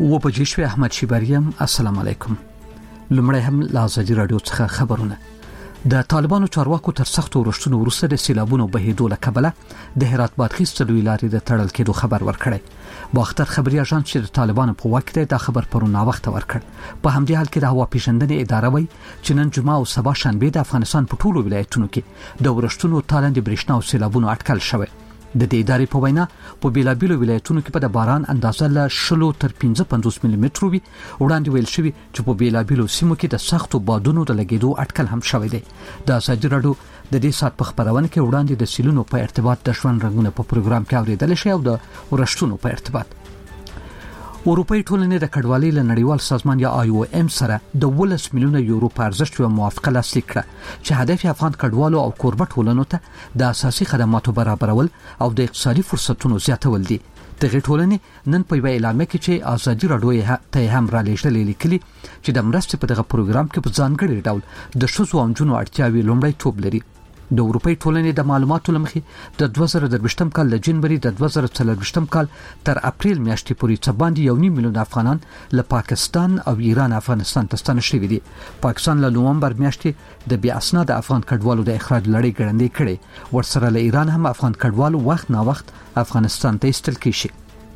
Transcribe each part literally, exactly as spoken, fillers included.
و بجې شوې احمد شیبریم. السلام علیکم. لمړی هم له ازادي رادیو څخه خبرونه. د طالبانو چارواکو تر سختو ورشتونو وروسته د سیلابونو بهیدو له کبله د هرات بادغیس څلوي لارې د تړل کېدو خبر ورکړی. باختر خبري اژانس چې د طالبانو په وخت کې دا خبر پرون وخت ورکړ. په همدې حال کې د هوا پیژندنې اداره وایي چې نن جمعه او سبا شنبه د افغانستان په ټولو ولایتونو کې د ورشتونو تالند برېښنا او سیلابونو اټکل شوی. د دې ادارې په وینا په بیلابیلو ولایتونو کې په د باران اندازه له شلو تر پنځه پنځوس ملي مترو وي. وړاندې ویل شوی چې په بیلابیلو سیمو کې د سختو بادونو د لګیدو اټکل هم شوی دی. د ازادي رادیو د دې سات په خبرونه کې وړاندې د سیلونو په ارتباط د ژوند رنگونه په پروګرام کې اوریدل شي او د ورشتونو په ارتباط. اروپאי ټولنې د کډوالۍ له نړیوال سازمان یا آی او ام سره د ولس میلیونه یورو په ارزښت یو موافقه لاسلیک کړه چې هدف افغان کډوالو او کوربه ټولنو ته د اساسي خدماتو برابرول او د اقتصادي فرصتونو زیاتول دي. دغه ټولنې نن په یو اعلامیه کې چې ازادي رادیو ته هم را لېږلې لیکلي چې د مرستې په دغه پروګرام کې په ځانګړي ډول د ښځو او نجونو اړتیاوې لومړی توپ لري. د اروپאי ټولنې د معلوماتو لمخې د دوه زره درویشتم کال له جنوري د دوه زره څلوېښتم کال تر اپریل میاشتې پورې څه باندې یو نیم میلیون افغانان له پاکستان او ایران افغانستان ته ستانه شوي دي. پاکستان له نومبر میاشتې د بې اسناد افغان کډوالو د اخراج لړۍ ګړندۍ کړې. ورسره له ایران هم افغان کډوالو وخت نا وخت افغانستان ته ایستل کیږي.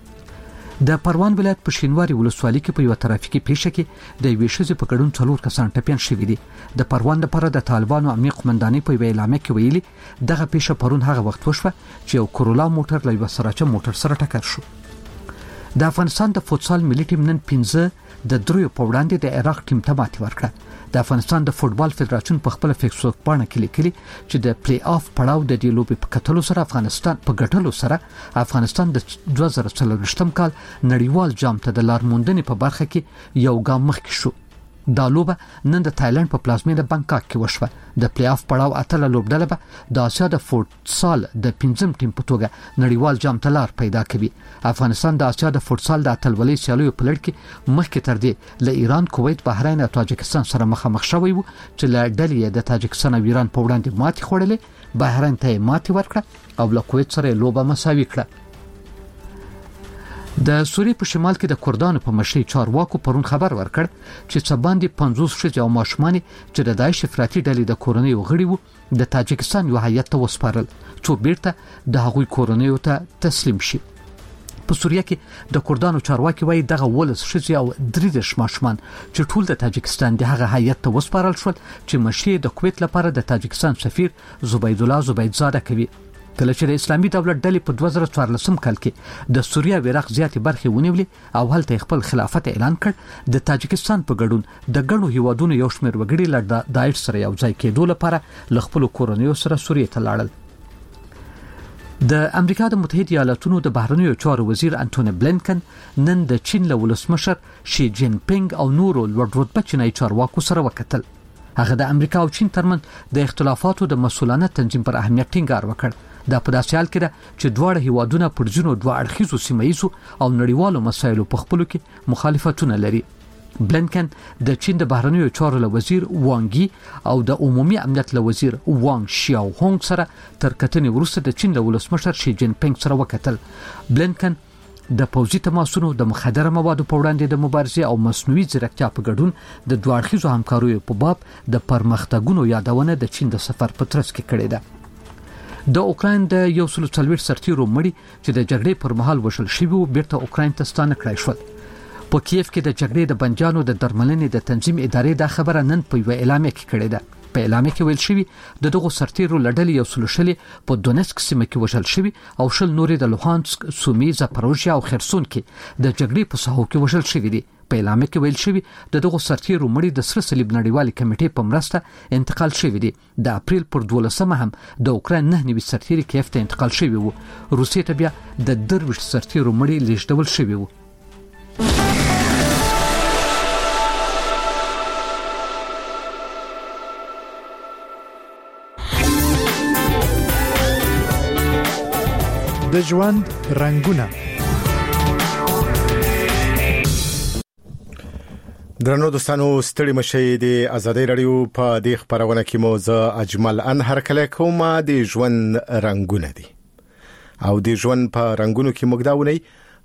د پروان ولایت په شینواري ولسوالۍ کې په یو ترافیکي پیښه کې د یوې ښځې په ګډون څلور کسان ټپیان شوي دي. د پروان لپاره د طالبانو امنیت قومندانۍ په یو اعلامیه کې ویلي دغه پیښه پرون هغه وخت وشوه چې یو کورولا موټر له یو سراچه موټر سره ټکر شو. د افغانستان د فوتسال ملي ټیم نن پنځه د دریو په وړاندې د عراق ټیم ته ماتې ورکړه. د افغانستان د فوتبال فدراسیون په خپل فیسبوک باندې کې لیکلي چې د پلی آف پړاو د دې لوبې په کتلو سره افغانستان په ګټلو سره افغانستان د دوه زره څلوېښتم کال نړیوال جام ته د لار موندنې په برخه کې یو ګام مخکې شو. دا لوبه نن د تایلند په پلازمینه بانکاک کې وشوه. د پلی آف پړاو اتله لوبډله به د اسیا د فوتسال د پنځم ټیم په توګه نړیوال جام ته لار پیدا کوي. افغانستان د اسیا د فوتسال د اتلولۍ سیالیو په لړ کې مخکې تر دې له ایران، کویت، بحرین او تاجکستان سره مخامخ شوی وو چې له ډلې د تاجکستان او ایران په وړاندې ماتې خوړلې. بحرین ته ماتې ورکړه او له کویت سره لوبه مساوي کړه. د سوریې په شمال کې د کردانو په مشرۍ چارواکو پرون خبر ورکړ چې څه باندې پنځوس ښځې او ماشومان چې د داعش افراطي ډلې د کورنیو غړي وو د تاجکستان یو هیات ته وسپارل چې بیرته د هغوی کورنیو ته تسلیم شي. په سوریه کې د کردانو چارواکي وایي دغه ولس ښځې او درې دېرش ماشومان چې ټول د تاجکستان د هغه هیات ته وسپارل شول چې مشري د کویت لپاره د تاجکستان سفیر زبید الله زبیدزاده کوي. کله چې د اسلامي دولت ډلې په دوه زره څوارلسم کال کې د سوریه او عراق زیاتې برخې ونیولې او هلته خپل خلافت اعلان کړ، د تاجکستان په ګډون د ګڼو هیوادونو یو شمېر وګړي له داعش سره یو ځای کېدو لپاره له خپلو کورنیو سره سوریې ته لاړل. د امریکا د متحده ایالاتونو د بهرنیو چارو وزیر انټونی بلینکن نن د چین له ولسمشر شي جین پینګ او نورو لوړ رتبه چینایي چارواکو سره وکتل. هغه د امریکا او چین ترمنځ د اختلافاتو د مسؤلانه تنظیم پر اهمیت ټینګار وکړ. دا په داسې حال کې ده چې دواړه هیوادونه پر ځینو دوه اړخیزو سیمه‌ایزو او نړیوالو مسایلو په خپلو کې مخالفتونه لري. بلینکن د چین د بهرنیو چارو له وزیر وانګي او د عمومي امنیت له وزیر وانګ شیاو هونګ سره تر کتنې وروسته د چین له ولسمشر شي جین پینګ سره وکتل. بلینکن د پوځي تماسونو د مخدره موادو په وړاندې د مبارزې او مصنوعي ځیرکتیا په ګډون د دوه اړخیزو همکاریو په باب د پرمختګونو یادونه د چین د سفر په ترڅ کې کړې ده. د اوکراین د یو سل څلوېښت سرتیرو مړي چې د جګړې پر مهال وشل شوي وو بیرته اوکراین ته ستانه کړای شول. په کیف کې د جګړې د بنجانو د درملنې د تنظیم ادارې دا خبره نن په یو اعلامیه کې کړې ده. په اعلامیه کې ویل شوی د دغو سرتیرو لړل یو سل شلې په دونسک سیمه کې وشل شوی او شل نورې د لوهانسک، سومي، زاپروژیا او خرسون کې د جګړې په ساحو کې وشل شوی دي. په اعلامیه کې ویل شوی د دغو سرتیرو مړي د سره صلیب نړیوالې کمیټې په مرسته انتقال شوی دي. د اپریل پر دولسمه هم د اوکراین نه نوي سرتیري کیف ته انتقال شوی وو. روسیې ته بیا د درویشت سرتیرو مړي لیږدول شوی وو. د ژوند رنگونه. درنو دوستانو، ستړي مشي د ازادي رادیو په دې خبرونه کې مو زه اجمل انهر کله کوم د ژوند رنگونه دي او د ژوند په رنگونو کې موږ دا ونی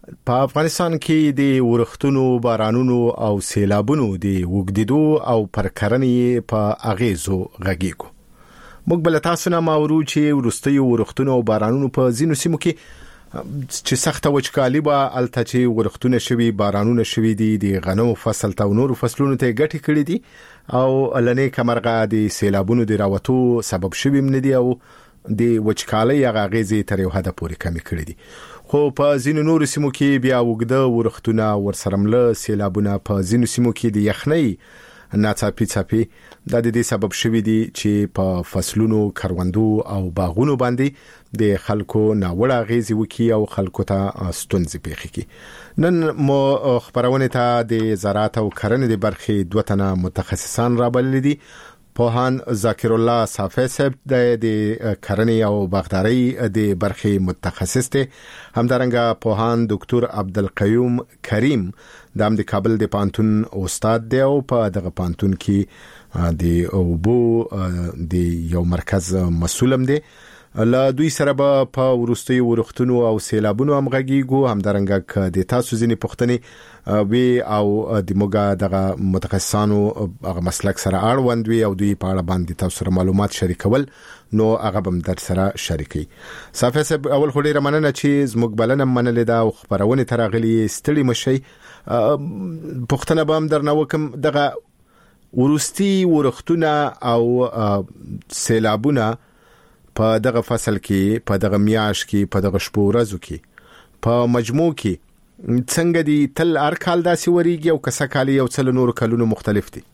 په افغانستان کې د ورښتونو بارانونو او سیلابونو د وګدیدو او پرکرنې په اغیزو غږیږو. موږ بل تاسو نه ماورو چې ورستي ورښتونو او بارانونو په ځینو سیمو کې چې سخته وچکالي به الته چې ورښتونه شوي بارانونه شوي دي د غنمو فصل ته نور فصلونو ته ګټي کړي دي او لنې کمرغه د سیلابونو د راوتو سبب شوي مندي او د وچکالي هغه غیزي تر یو حد پورې کمی کړي دي. خو په ځینو نور سیمو کې بیا وګده ورښتونه ورسرمله سیلابونه په ځینو سیمو کې د یخنۍ ناڅاپي څاپي د دې سبب شوي دي چې په فصلونو کروندو او باغونو باندې د خلکو ناوړه غیزي وکي او خلکو ته ستونزې پیښ کی. نن مو خبرونه ته د زراعت او کرنې د برخې دوه تنه متخصصان رابلل دي. پوهان ذکر الله صافی صاحب د کرنې او باغداري د برخې متخصص دي. همدارنګه پوهان ډاکټر عبدالقیوم کریم د د کابل د پانتون استاد دی او په دغه پانتون کې د اوبو د یو مرکز مسؤلم دی. لا دوی سره به په ورستي ورښتونو او سیلابونو هم غږیږو. همدارنګه د تاسو ځینې پوښتنې وی او د موږ دغه متخصصانو هغه مسلک سره اړوند وي او دوی په اړه باندې تاسو سره معلومات شریکول نو هغه هم در سره شریکي. صافی صاحب اول خو ډیره مننه چې زموږ بلنه منلې دا او خبرونه ترغلي ستړي مشي. پوښتنه به هم درنه وکم دغه ورستي ورښتونه او سیلابونه په دغه فصل کې په دغه میاش کې په دغه شپو ورځو کې په مجموع کې څنګه دي تل هر کال داسې وریږي او کسه کالي او څل نور کلونو مختلف دي؟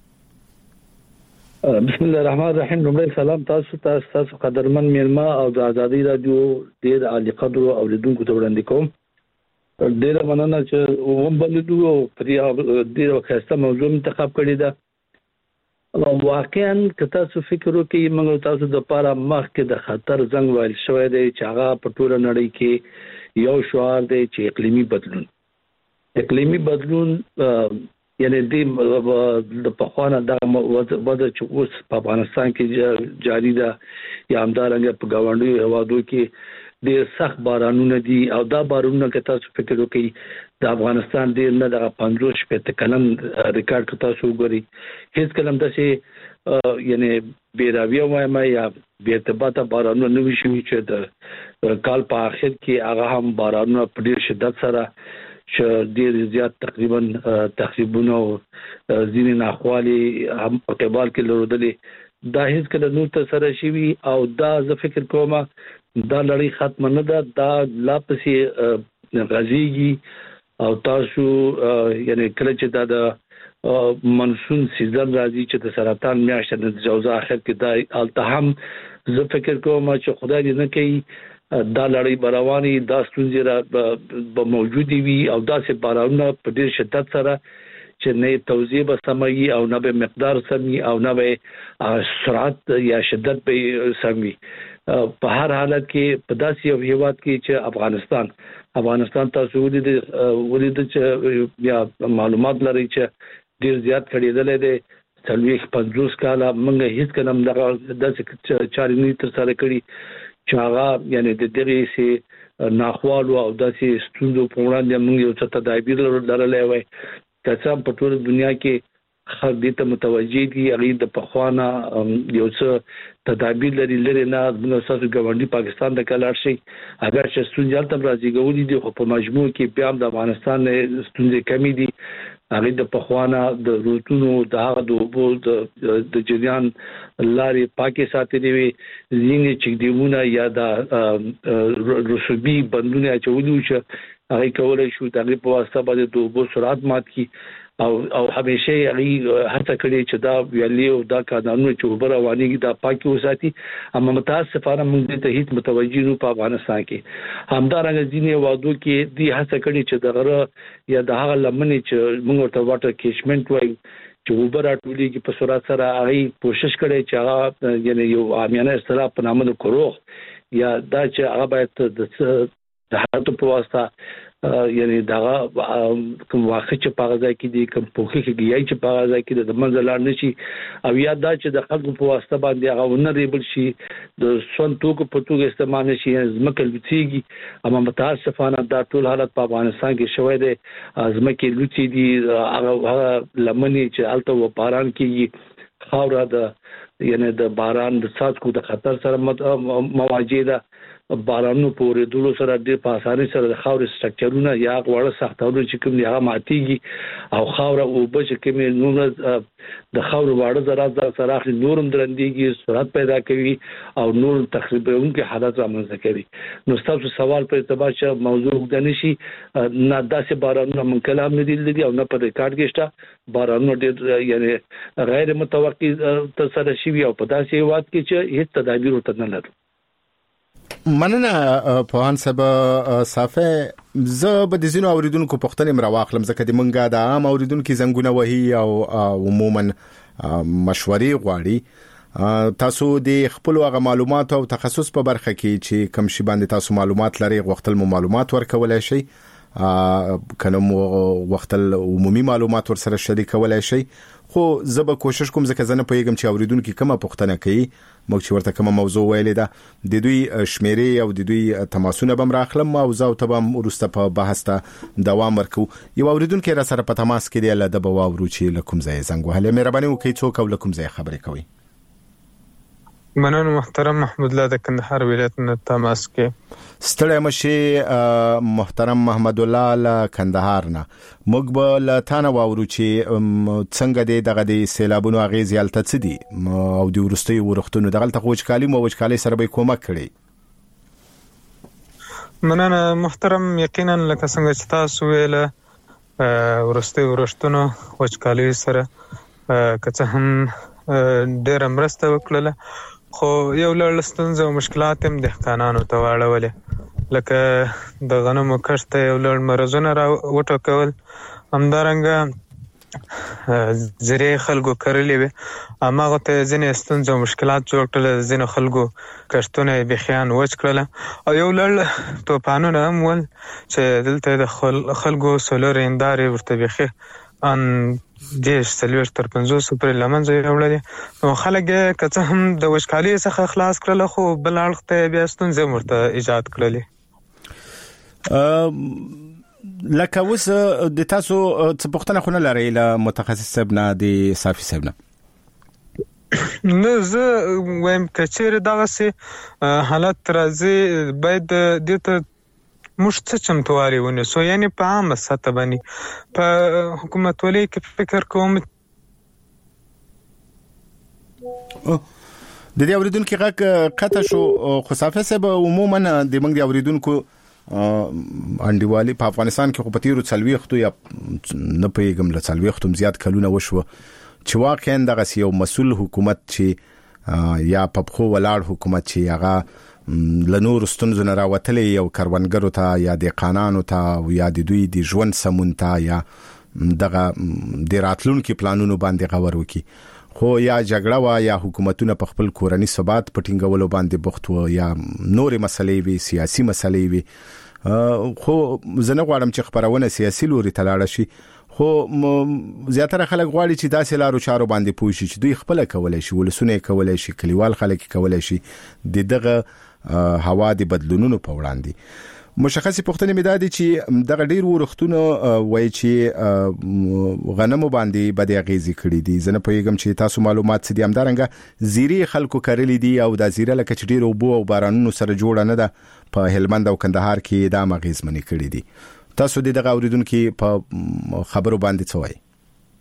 بسم الله الرحمن الرحیم. لومړی سلام تاسو ته تاسو قدرمن میلمه او د ازادي رادیو ډیر عالی قدر اوریدونکو ته وړاندې کوم. ډیر مننه چې ومبلدو او پرې ډیر خسته موضوع انتخاب کړی ده. واقعا که تاسو فکر وکړئ موږ تاسو د پاره مخکې د خطر زنګ وایل شوی دی چې هغه په ټوله نړۍ کې یو شعار دی چې اقلیمي بدلون. اقلیمي بدلون یعنی د پخوانه د وضع چې اوس په افغانستان کې جاری ده یا همدارنګه په ګاونډیو هیوادو کې ډېر سخت بارانونه دي او دا بارانونه که تاسو فکر وکړئ د افغانستان ډېر نه د پنځوس شپږ کلن ریکارډ که تاسو وګورئ هیڅ کلم داسې یعنی بیراویه وایم یا بې ارتباطه بارانونه نه وي شوي چې د کال په آخر کې هغه هم بارانونه په ډېر شدت سره چې ډېر زیات تقریبا تخریبونه او ځینې ناخوالې هم په قبال کې لرودلې دا هیڅ کله نور ته سره شوي او دا زه فکر کوم دا لړۍ ختم نه ده. دا لا پسې غزيږي او تاسو یعنی کله چې دا د منسون سیزن راځي چې د سرطان میاشت د جوزا اخر کې دا التهم زه فکر کوم چې خدای دې نه کوي دا لړۍ برواني دا ستونزې به موجودي وي او دا سه بارانونه په ډیر شدت سره چې نه توزیع به سمي او نه به مقدار سمي او نه به سرعت یا شدت به سمي. په هر حالت کې په داسې یو هیواد کې چې افغانستان افغانستان تاسو ولید ولید چې یا معلومات لري چې ډیر زیات کړیدل دي څلويخ پنځوس کاله موږ هیڅ کلم دغه داسې چاري تر سره کړی چې هغه یعنی د دغه سي ناخوالو او داسې ستوندو په وړاندې موږ یو څه تدابیر لرلې وای کڅه په ټول دنیا کې خر دې ته متوجي دي هغه د پخوانه یو څه تدابیر لري لري نه د ساسو ګاونډي پاکستان د کلار شي اگر چې ستونزې تل راځي ګولې دي خو په مجموع کې بیا د افغانستان ستونزې کمی دي. هغه د پخوانه د روتونو د هغه د اوبو د جریان لارې پاکي ساتلې وي ځینې چې دیونه یا د رسوبي بندونه چولې چې هغه کولای شو د هغه په واسطه باندې د اوبو سرعت مات کی او او همیشه هغه هڅه کړې چې دا ویلي او دا قانون چې وبره واني دا پاکي وساتي. اما متاسفانه موږ ته هیڅ متوجي نه په افغانستان کې همدارنګه ځینې وادو کې دی هڅه کړې چې دغه یا د هغه لمنې چې موږ ورته واټر کیچمنټ وایو چې وبره ټولي کې په سرعت سره هغه کوشش کړي چې هغه یعنی یو عامیانه اصطلاح په نامه د کروغ یا دا چې هغه باید د د حالت په واسطه یعنی دا کوم واقع چې په غځای کې دي کوم پوخي کې گیای چې په غځای کې د منځلار نشي او یا دا چې د خلکو په واسطه باندې هغه ونریبل شي د سون توکو په توګه استعمال نشي زمکه لوتيږي اما متاسفانه دا ټول حالت په افغانستان کې شوی دی زمکه لوتي دي هغه لمنې چې الته و باران کېږي خاوره د یعنی د باران د څاڅکو د خطر سره مواجه ده بارانو پورې دلو سره د پاساري سره د خاور سټرکچرونه یا غوړه سختاونه چې کوم دی هغه ماتيږي او خاور او بچ کوم نور د خاور واړه زراعت سره اخلي نورم درندېږي سرعت پیدا کوي او نور تخریبون کې حالات رامنځته کوي نو تاسو سوال په اعتبار چې موضوع د نشي نه داسې بارانونه من کلام نه دي او نه په ریکارډ کې شته بارانونه ډېر یعنی غیر متوقع تر سره شي او په داسې وخت کې چې هیڅ تدابیر ورته نه لري مننه په ان سبا صافه زه به د زینو اوریدونکو پښتنې مراواخلم ځکه د منګه د عام اوریدونکو زنګونه وهي او عموما مشورې غواړي تاسو د خپل هغه معلومات او تخصص په برخه کې چې کوم شی باندې تاسو معلومات لري غوښتل مو معلومات ورکولای شي کنه مو غوښتل عمومي معلومات ورسره شریکولای شي خو زه به کوشش کوم ځکه زنه پیغام چې اوریدونکو کومه پښتنه کوي موږ چې ورته کومه موضوع ویلې ده د دوی شمیرې او د دوی تماسونه بم راخلم او زه او تبم ورسته په بحث ته دوام ورکو یو اوریدونکو را سره په تماس کې دی له د بواورو چې لکم ځای زنګ وهله مهرباني وکړئ څوک او لکم ځای خبرې کوي مننه محترم محمود الله د کندهار ولایت نه تماس کې ستړی مشه محترم محمد الله له کندهار نه موږ به له تانه واورو چې څنګه د دغه د سیلابونو اغیز یالته څه دي او د ورستي ورختونو دغه ته وچکالي مو وچکالي سره به کومک کړي مننه محترم یقینا لکه څنګه چې تاسو ویل ورستي ورختونو وچکالي سره کڅه هم ډېر مرسته وکړه خو یو لړ ستونزې او مشکلات هم د ښکانانو ته واړولې لکه د غنمو کښت یو لړ مرزونه را وټکول همدارنګه زری خلکو کرلې وي اماغه ته ځینې ستونزې او مشکلات جوړ کړل ځینې خلکو کښتونه بخیان وچ کړل او یو لړ توپانونه هم ول چې دلته د خلکو سولر اندارې ورته بخي ان دیش سلوش تر پنځوس پر لمنځه راوړل نو خلک کڅه هم د وشکالي څخه خلاص کړل خو بل اړخ ته بیا ستونزې مرته ایجاد کړلې لکه اوس د تاسو څه پوښتنه خونه لري له متخصص صاحب نه د صافي صاحب نه نو زه وایم کچېر دغه سي حالت راځي باید د ته مش څه چمتواري ونه سو یعنی په عامه سطح باندې په حکومت ولې کې فکر کوم د دې اوریدونکو غږ قطع شو خو صافه صاحب عموما د موږ د اوریدونکو انډیوالي په افغانستان کې خو په تیرو څلويختو یا نه پیغام له څلويختو زیات کلونه وشو چې واقعا دغه یو مسول حکومت چې یا په خو ولاړ حکومت چې هغه لنور ستونزو نه راوتلې یو کروندګرو ته یا د قانونو ته یا د دوی د ژوند سمون ته یا دغه د راتلونکو پلانونو باندې غور وکي خو یا جګړه وا یا حکومتونه په خپل کورنی ثبات پټینګولو باندې بوخت و یا نورې مسلې وي سیاسي مسلې وي خو زنه غواړم چې خبرونه سیاسي لوري تلاړه شي خو زیاتره خلک غواړي چې داسې لارو چارو باندې پوه شي چې دوی خپل کولای شي ولسونه کولای شي کلیوال خلک کولای شي د دغه هوا د بدلونونو په وړاندې مشخصي پوښتنه مې دادي چې دغه ډیر ورختونه وایي چې غنمو باندې بده غیزي کړی دي زنه پیغام چې تاسو معلومات سدي همدارنګه زیری خلکو کړلې دي او د زیره لکه چې ډیر وبو او بارانونو سره جوړه نه ده په هلمند او کندهار کې د مغیز منی کړی دي تاسو دغه اوریدونکو په خبرو باندې څه وایي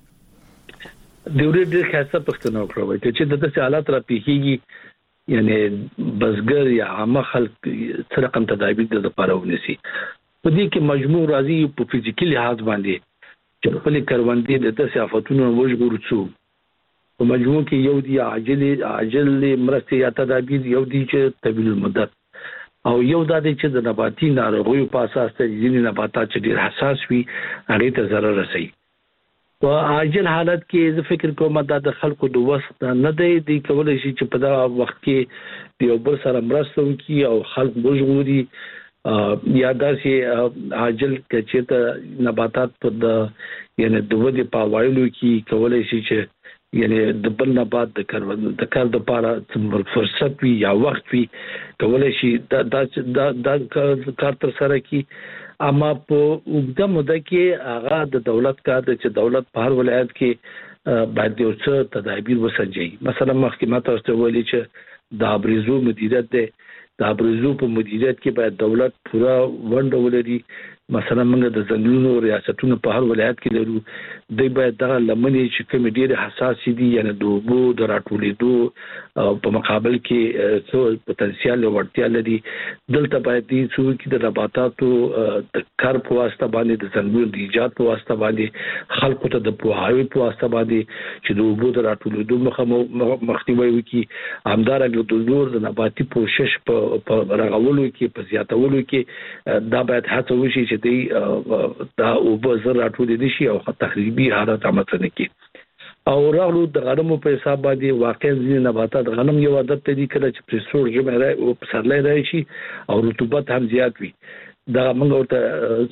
د ورې ډېر خاصه پښتنه وکړه چې د دې حالات را پیخيږي یعنی بزګر یا عامه خلک څه رقم تدابیر د لپاره ونیسي په دې کې مجموع راځي په فزیکي لحاظ باندې چې خپل کروندې د تاسو آفاتونو وژغورو په مجموع کې یو دی عاجل عاجل مرستې یا تدابیر یو دی چې طویل المدت او یو د دې چې د نباتي ناروغیو په اساس ته ځینې نباتات چې ډېر حساس وي هغه ته ضرر رسي په عاجل حالت کې زه فکر کوم د خلکو د وخت نه دی د کولای شي چې په دا وخت کې یو بل سره مرسته وکړي او خلک وژغوري یا داسې عاجل چې ته نباتات په د یعنی د ودی په وایلو کې کولای شي چې یعنی د بل نبات د کار د کار د لپاره فرصت وي یا وخت وي کولای شي دا دا د کار تر سره کې اما په وګړه مده کې هغه د دولت کار د چې دولت په هر ولایت کې باید یو څه تدابیر وسنجي. مثلا محکمه تاسو ویلي چې د ابرزو مدیریت ده د ابرزو په مدیریت کې باید دولت پورا ونډه ولري. مثلا موږ د ځنګلونو ریاستونو په هر ولایت کې لرو د باید د لمنې چې کوم ډېر حساس دي یعنی د اوبو د راټولېدو په مقابل کې څو پوتنسیال ورتیا لري دلته باید د څو کې د نباتاتو د کار په واسطه باندې د ځنګلونو د ایجاد په واسطه باندې خلکو ته د پوهاوی په واسطه باندې چې د اوبو د راټولېدو مخه مخنیوي وکړي همدارنګه د نور د نباتي پوشش په رغولو کې په زیاتولو کې دا باید هڅه وشي چې دی دا اوبه زر راټولې دي شي او تخریبي حالت رامنځته نه کړي. او راغلو د غنمو په حساب باندې واقعا ځینې نباتات غنم یو عادت دی کله چې پرسور جمع راي او پسرلای راشي او رطوبت هم زیات وي دا موږ ورته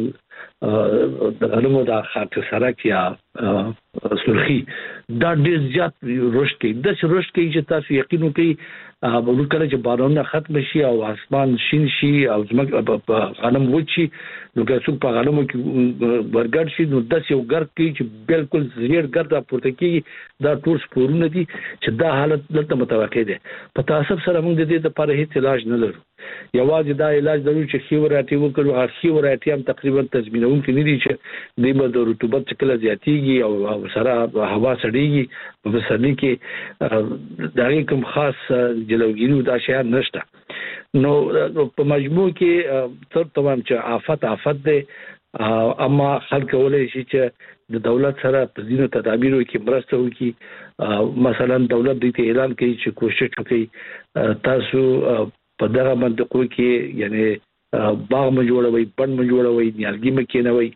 څو د غنمو د خاطر سره کې سرخي دا ډېر زیات رشد کوي د رشد کوي چې تاسو یقین وکړئ ورو کله چې بارانونه ختم شي او اسمان شین شي او زموږ غنم وچی نو که څوک په غنمو کې ورګړ شي نو د یو ګرد کې چې بالکل زیر ګرد راپورته کیږي دا ټول سپورونه دي چې دا حالت دلته متوقع ده. په تاسف سره موږ د دې لپاره هیڅ علاج نه لرو. یوازې دا علاج ضروري چې خیوراتي وکړو هغه خیوراتي هم تقریبا تضمینون کې نه دي چې د بده رطوبت څخه زیاتیږي او سره هوا سړیږي په پسرلي کې دا کوم خاص جلوګینو دا شی نشته. نو په مجموع کې تر تمام چې آفت آفت ده اما خلک ولې شي چې د دولت سره په ځینو تدابیرو کې مرسته وکړي. مثلا دولت د اعلان کوي چې کوشش وکړي تاسو په دغه منطقو کې یعنی باغ م جوړوي بند م جوړوي نیالګي م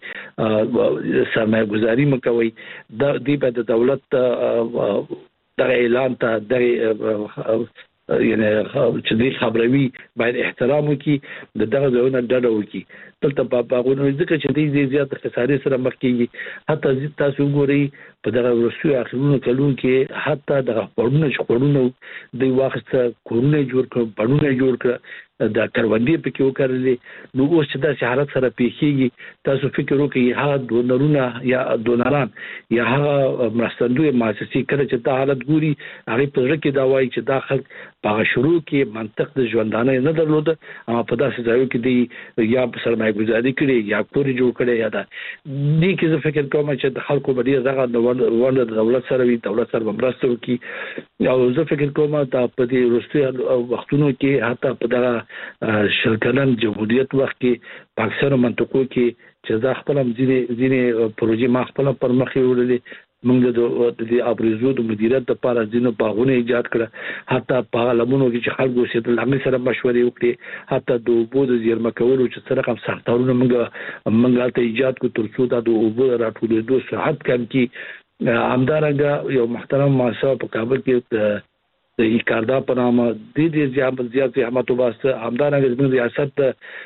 کېنوي سرمایه گذاري م کوي د دې په دولت د اعلان ته د یعنی چې دې خبروي باید احترام وکړي د دغه ځایونو ډډه وکړي. دلته په باغونو ځکه چې دې زیات خسارې سره مخ کیږي حتی تاسو ګورئ په دغه ورسوي اخرونو کلو کې حتی دغه پړونه شخړونه د واخت کورونه جوړ کړ پړونه جوړ کړ دا کروندې پکې وکړلې نو اوس چې دا حالت سره پیښیږي تاسو فکر وکړئ هغه دونرونه یا دونران یا هغه مرستندوی مؤسسې کله چې دا حالت ګوري هغه په ځکه کې دا وایي چې دا خلک په شروع کې منطق د ژوندانه نه درلود اما په داسې ځایو کې دی یا سرمایه گذاري کړي یا کوري جوړ کړي یا دا دې کې زه فکر کوم چې د خلکو باندې دغه ونه د دولت سره وي دولت سره مرسته وکړي او زه فکر کوم دا په دې وروستي وختونو کې حتی په دغه شلکلن جمهوریت وخت کې په اکثر منطقو کې چې دا خپل ځینې ځینې پروژې ما خپل پر مخ وړلې موږ د ابرزو د مدیریت لپاره ځینو باغونه ایجاد کړه حتی په لمنو کې چې خلکو سره د لمن سره مشورې وکړي حتی د اوبو د زیرمه کولو چې سره کوم سختارونه موږ موږ ته ایجاد کو تر څو د اوبو راټولېدو سرعت کم کی. همدارنګه یو محترم مؤسسه په کابل کې د ایکاردا په نامه د دې زیات زیات زحمت وباسته همدارنګه د ریاست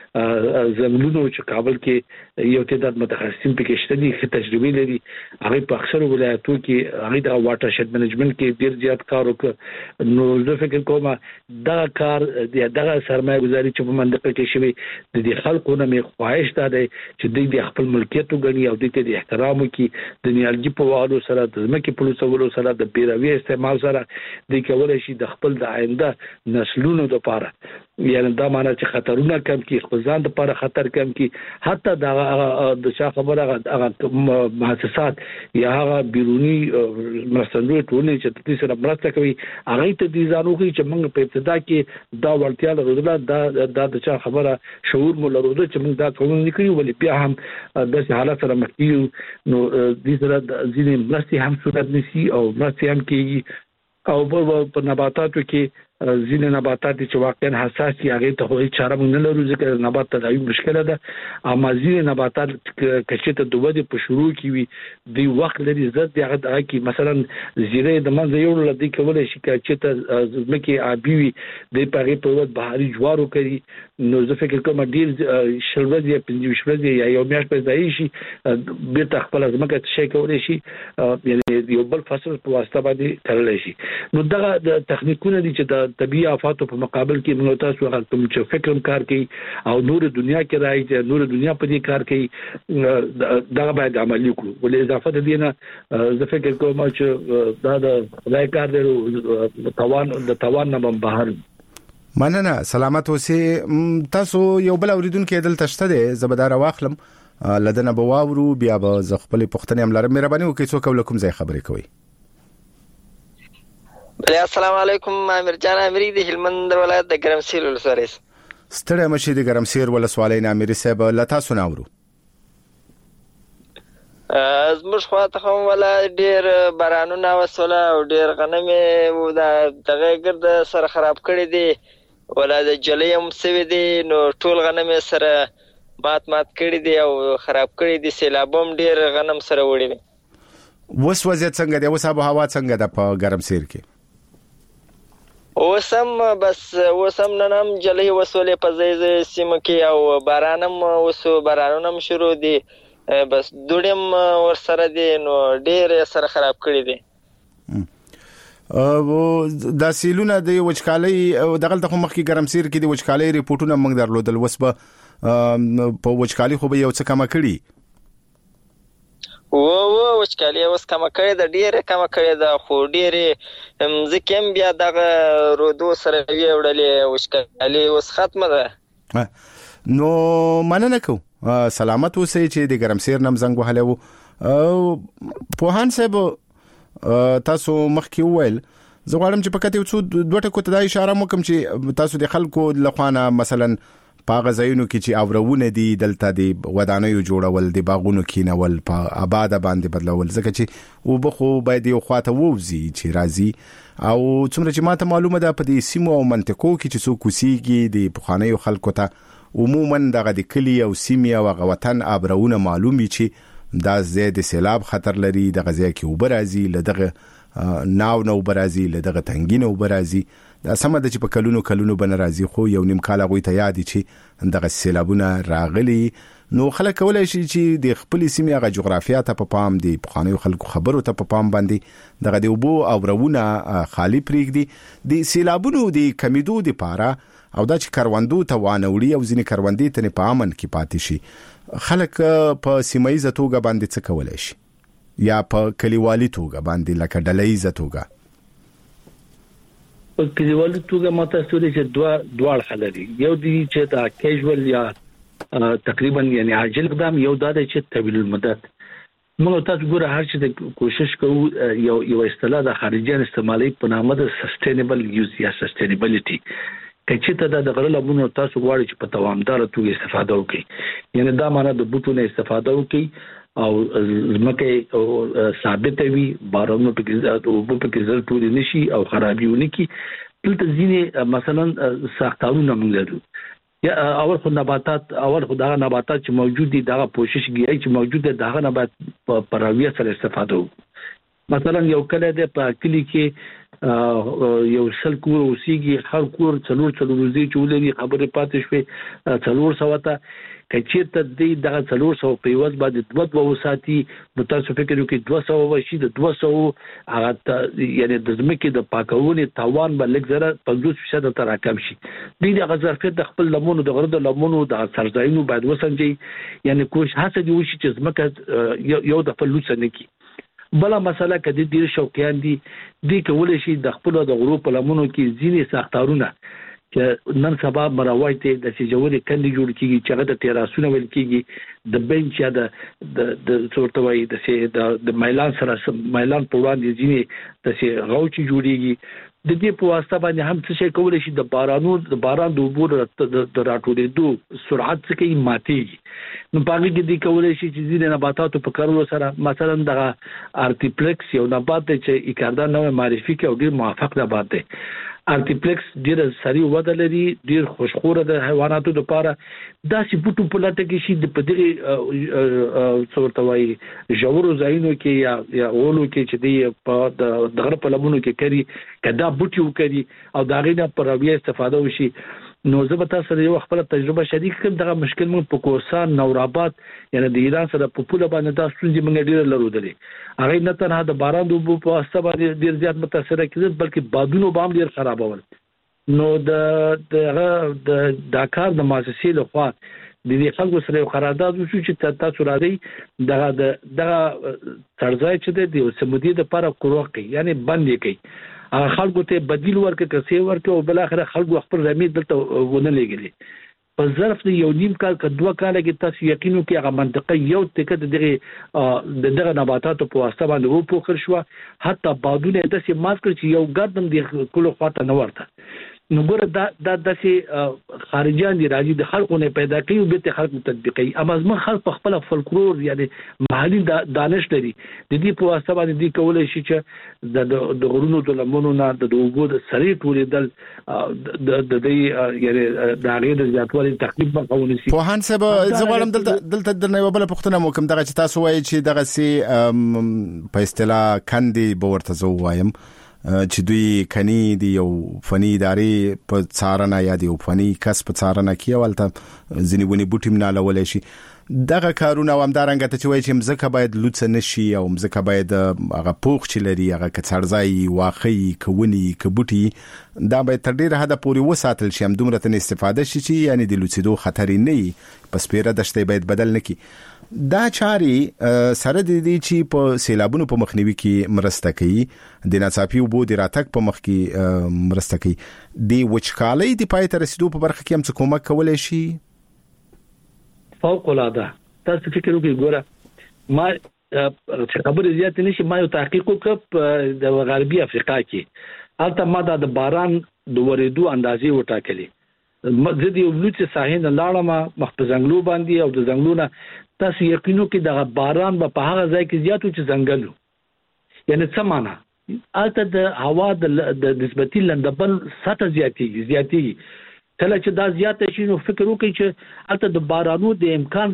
زمینونو چې کابل کې یو تعداد متخصصین پکې شته دي چې تجربه لري هغه په اکثر ولایتو کې هغه د واټر شید منیجمنت کې ډیر زیات کار وکړ. نو زه فکر کوم دا کار دغه سرمایه گذاري چې په منطقه کې شوی د دې خلکو نه مې خواهش ده چې د خپل ملکیت وګڼي او د دې احترام وکړي د نیالګي په وادو سره د ځمکې په لوسولو سره د بیروي استعمال سره د کولای شي د خپل د آینده نسلونو لپاره یعنی دا معنی چې خطرونه کم کی خپل ځان لپاره خطر کم کی حتی دا د شا خبره هغه مؤسسات یا هغه بیرونی مرستندوی ټولنې چې د دې سره مرسته کوي هغه ته دي ځانو کوي چې موږ په ابتدا کې دا ورتیا لرو دا د شا خبره شعور مو لرو چې موږ دا کوم نه کوي ولې بیا هم د حالت سره مخ کیو نو دې سره ځینې مرستې هم صورت نشي او مرستې هم کیږي او په نباتاتو کې ځینې نباتات چې واقعا حساس دي هغه ته هیڅ چاره نه لرو ځکه نبات تداوی مشکله ده. اما ځینې نباتات چې ته د ودې په شروع کې وي د وخت لري زړه د هغه کې مثلا زیره د منځ یو لدی کولای شي چې ته ځمکه آبي وي د پاره په وخت بهاري جوارو کوي. نو زه فکر کوم ډیر شلوځي یا پنځه شلوځي یا یو میاشت په ځای شي بیرته خپل ځمکه ته شي کولای شي یعنی یو بل فصل په واسطه باندې کولای شي. نو دا د تخنیکونه دي چې د طبيعي آفاتو په مقابل کې موږ تاسو هغه کوم چې فکرم کار کوي او نور دنیا کې راځي نور دنیا په دې کار کوي دا باید عملي کړو. ولې اضافه دي نه زه فکر کوم چې دا د لای کار دی توان د توان نه بهر. مننه سلامت اوسې. تاسو یو بل اوریدونکو دلته شته دي زبدار واخلم لدنه بواورو بیا به ز خپل پښتنې املار مهرباني وکړئ څوک ولکم ځای خبرې کوي. بله السلام علیکم امیر جان امری د هلمند ولایت د ګرمسیر ولسوالۍ. ستړی مشي د ګرمسیر ولسوالۍ نه امیر صاحب لتا سناورو. زموږ خواته هم ولا ډیر بارانونه وسوله او ډیر غنمې و د دغه ګرد سره خراب کړي دي ولا د جلې هم سوي دي نو ټول غنمې سره مات مات کړي دي او خراب کړي دي. سیلابوم ډیر غنم سره وړي دي. وس وضعیت څنګه دی؟ وس آب هوا څنګه ده په ګرمسیر کې؟ وسم بس وسم ننم جلې وسولې په ځای ځای سیمه کې او بارانم وسو بارانونم شروع دي بس دوړم ور سره دي نو ډېر سره خراب کړی دي. او د سیلونه د وچکالۍ دغه د مخ کې ګرمسیر کې د وچکالۍ ریپورتونه موږ درلودل. وس به په وچکالۍ خو به یو څه کم کړي و و وچکالي اوس کم کړي د ډیره کم کړي د خو ډیره ځکه بیا دغه رودو سره ویوړلې وچکالي اوس ختمه ده. نو مننه کو سلامت اوسئ چې د ګرمسیر نم زنګ وهلو پوهان صاحب تاسو مخکې وویل زه غواړم چې پکته یو څو دوه ټکو ته د اشاره وکم چې تاسو د خلکو لخوانه مثلا پاغه ځایونو کې چې اورونه دي دلته د ودانیو جوړول د باغونو کینول په آباد باندې بدلول ځکه چې او بخو باید یو خواته ووزي چې راځي او څومره چې ماته معلومه ده په دې سیمو او منطقو کې چې څوک وسیږي د پخوانیو خلکو ته عموما دغه د کلی او سیمه او غوطن ابرونه معلومي چې دا زیات سیلاب خطر لري دغه ځای کې وبرازي لدغه ناو نو برازي لدغه تنګینو برازي دا سمه د چې په کلونو کلونو بن راځي خو یو نیم کال غوي ته یاد چې دغه سیلابونه راغلي. نو خلک کولای شي چې د خپل سیمه غ جغرافیه ته په پام دي پخوانیو خلکو خبرو ته په پام باندې دغه د وبو او رونه خالی پریږدي د سیلابونو د کمیدو د پاره او دا چې کروندو ته وانوړي او ځینې کروندې ته په امن کې پاتې شي. خلک په سیمایي توګه باندې څه کولای شي یا په کلیوالي توګه باندې لکه ډله‌ایزه توګه؟ په کلیوالي توګه ماته ستوري چې دوا دواړه خلري یو دي چې دا کیژوال یا تقریبا یعنی عاجل اقدام یو دا چې طویل المدت. موږ تاسو ګوره هر چې کوشش کوو یو یو اصطلاح د خارجي استعمالي په نامه د سستینبل یوز یا سستینبلیټي کچې ته د غړلبونو تاسو غواړئ چې په دوامدار توګه استفاده وکړي یعنی دا معنی د بوټو نه استفاده وکړي او زمکه ثابت وي بارونو په کې او په کې زړه ټول نشي او خرابيونه کی دلته ځینې مثلا ساختارونه موږ لرو یا اول خو نباتات اول خو دا نباتات چې موجود دي دا کوشش کوي چې موجود دي دا نبات په راویه سره استفاده وکړو. مثلا یو کله د په کلی کې یو سل کور اوسېږي هر کور څلور څلور ورځې چولې خبره پاتې شوې څلور سوته کچېرته د دغه څلور سو په یوز باندې دوه دوه ساتي نو تاسو فکر وکړئ دوه سو وشي د دوه سو هغه یعنی د زمکه د پاکونې توان به لږ زره پنځوس فیصد تر راکم شي. د دې غزرفیت د خپل لمونو د غرد لمونو د سرځایونو باید وسنجي یعنی کوش هڅه دی وشي چې زمکه یو د فلوس نه کی. بلا مسله کدي ډیر شوقیان دي د کولای شي د خپل د غروب لمونو کې ځینې ساختارونه چې نن سبا مراوایته د سجوري کندي جوړ کیږي چې هغه د تیراسونه ول کیږي د بنچ یا د د څورتوي د سي د مایلان سره مایلان په وړاندې ځینې د سي غوچي جوړیږي د دې په واسطه باندې هم څه شي کولای شي د بارانو د باران د وبو د راټولېدو سرعت څخه یې ماتي نو باغی کې د کولای شي چې ځینې نباتاتو په کارولو سره مثلا د ارتیپلکس یو نبات چې اکاردا نوې معرفي کې او ډیر موافق نبات دی ارتیپلیکس ډیر سری وده لري ډیر خوشخوره د حیواناتو لپاره دا چې بوټو په لټه کې شي د پدې څورته وایي جوړو ځایونو کې یا یا اولو کې چې دی په د غره په لمنو کې کری کدا بوټي وکړي او دا غینه پر اویا استفاده وشي نو زه به تاسو سره یو خپل تجربه شریک کړم دا مشکل موږ په کورسان نورآباد یعنی د ایران سره په پوله باندې دا ستونزې موږ ډیر لرو درې هغه نه تنها د باران د وبو په اسباب ډیر زیات متاثر کیږي بلکې بادونو بام ډیر خرابول نو د د د داکار د مؤسسې له خوا د دې خلکو سره قرارداد وشو چې تاسو را دي دغه دغه ترځای چې د سمودي د لپاره کوروکي یعنی باندې کوي هغه خلکو ته بدیل ورکړي کسي ورکړي او بل اخر خلکو خپل رمید دلته ونه لګلي په ظرف د یو نیم کال ک دوه کال کې تاسو یقینو کې هغه منطقه یو ټکه دغه دغه نباتاتو په واسطه باندې وو پوخر شو حتی بادونه د سي ماسک چې یو ګردم د کلو خواته نه ورته نو ګره دا د داسې خارجيان دي راځي د خلکو نه پیدا کوي او به خلکو تطبیقي اما زما خلک خپل فولکلور یعنی محلي دانش لري د دې په واسطه باندې دي کولای شي چې د د غرونو د لمنو نه د وګړو د سری ټولیدل د د یعنی د هغه د ځاتوالي تقریبا مقاوني سي په هان سبا زغړم دلته دلته د نو بل پختنه مو کوم دغه چې تاسو وایي چې دغه سي په اصطلاح کندي بورته زو وایم چې دوی کني دی یو فني ادارې په څارنه یا دی فني کس په څارنه کې ولته ځنی ونی بوټیم نه لولې شي دغه کارونه هم دارنګ ته چې وایي چې مزکه باید لوڅ نشي او مزکه باید هغه پوخ چې لري هغه کڅړځای واخی کوونی کبوټي دا باید تر ډیره حد پورې وساتل شي هم دومره تن استفاده شي چې یعنی د لوڅیدو خطر نه پس پیره دشته باید بدل نکي دا چاري سره د دې چې په سیلابونو په مخنیوي کې مرسته کوي د ناڅاپي وبو د راتګ په مخ کې مرسته کوي د وچکالۍ د پای ته رسیدو په برخه کې هم څه کومک کولای شي فوق العاده تاسو فکر وکړئ ګوره ما خبر زیات نشي ما یو تحقیق وکړ د غربي افریقا کې البته ما د باران د ورېدو اندازې وټاکلې زه د یو لوڅ ساحل لاړم مخ په زنګلو باندې او د زنګلونه تاسو یقینو کې د باران په هغه ځای کې زیاتو چې زنګلو یعنی څه معنا البته د هوا د نسبتي لندبل سطح زیاتېږي زیاتېږي کله چې دا زیاته شي نو فکر وکړئ چې البته د بارانو د امکان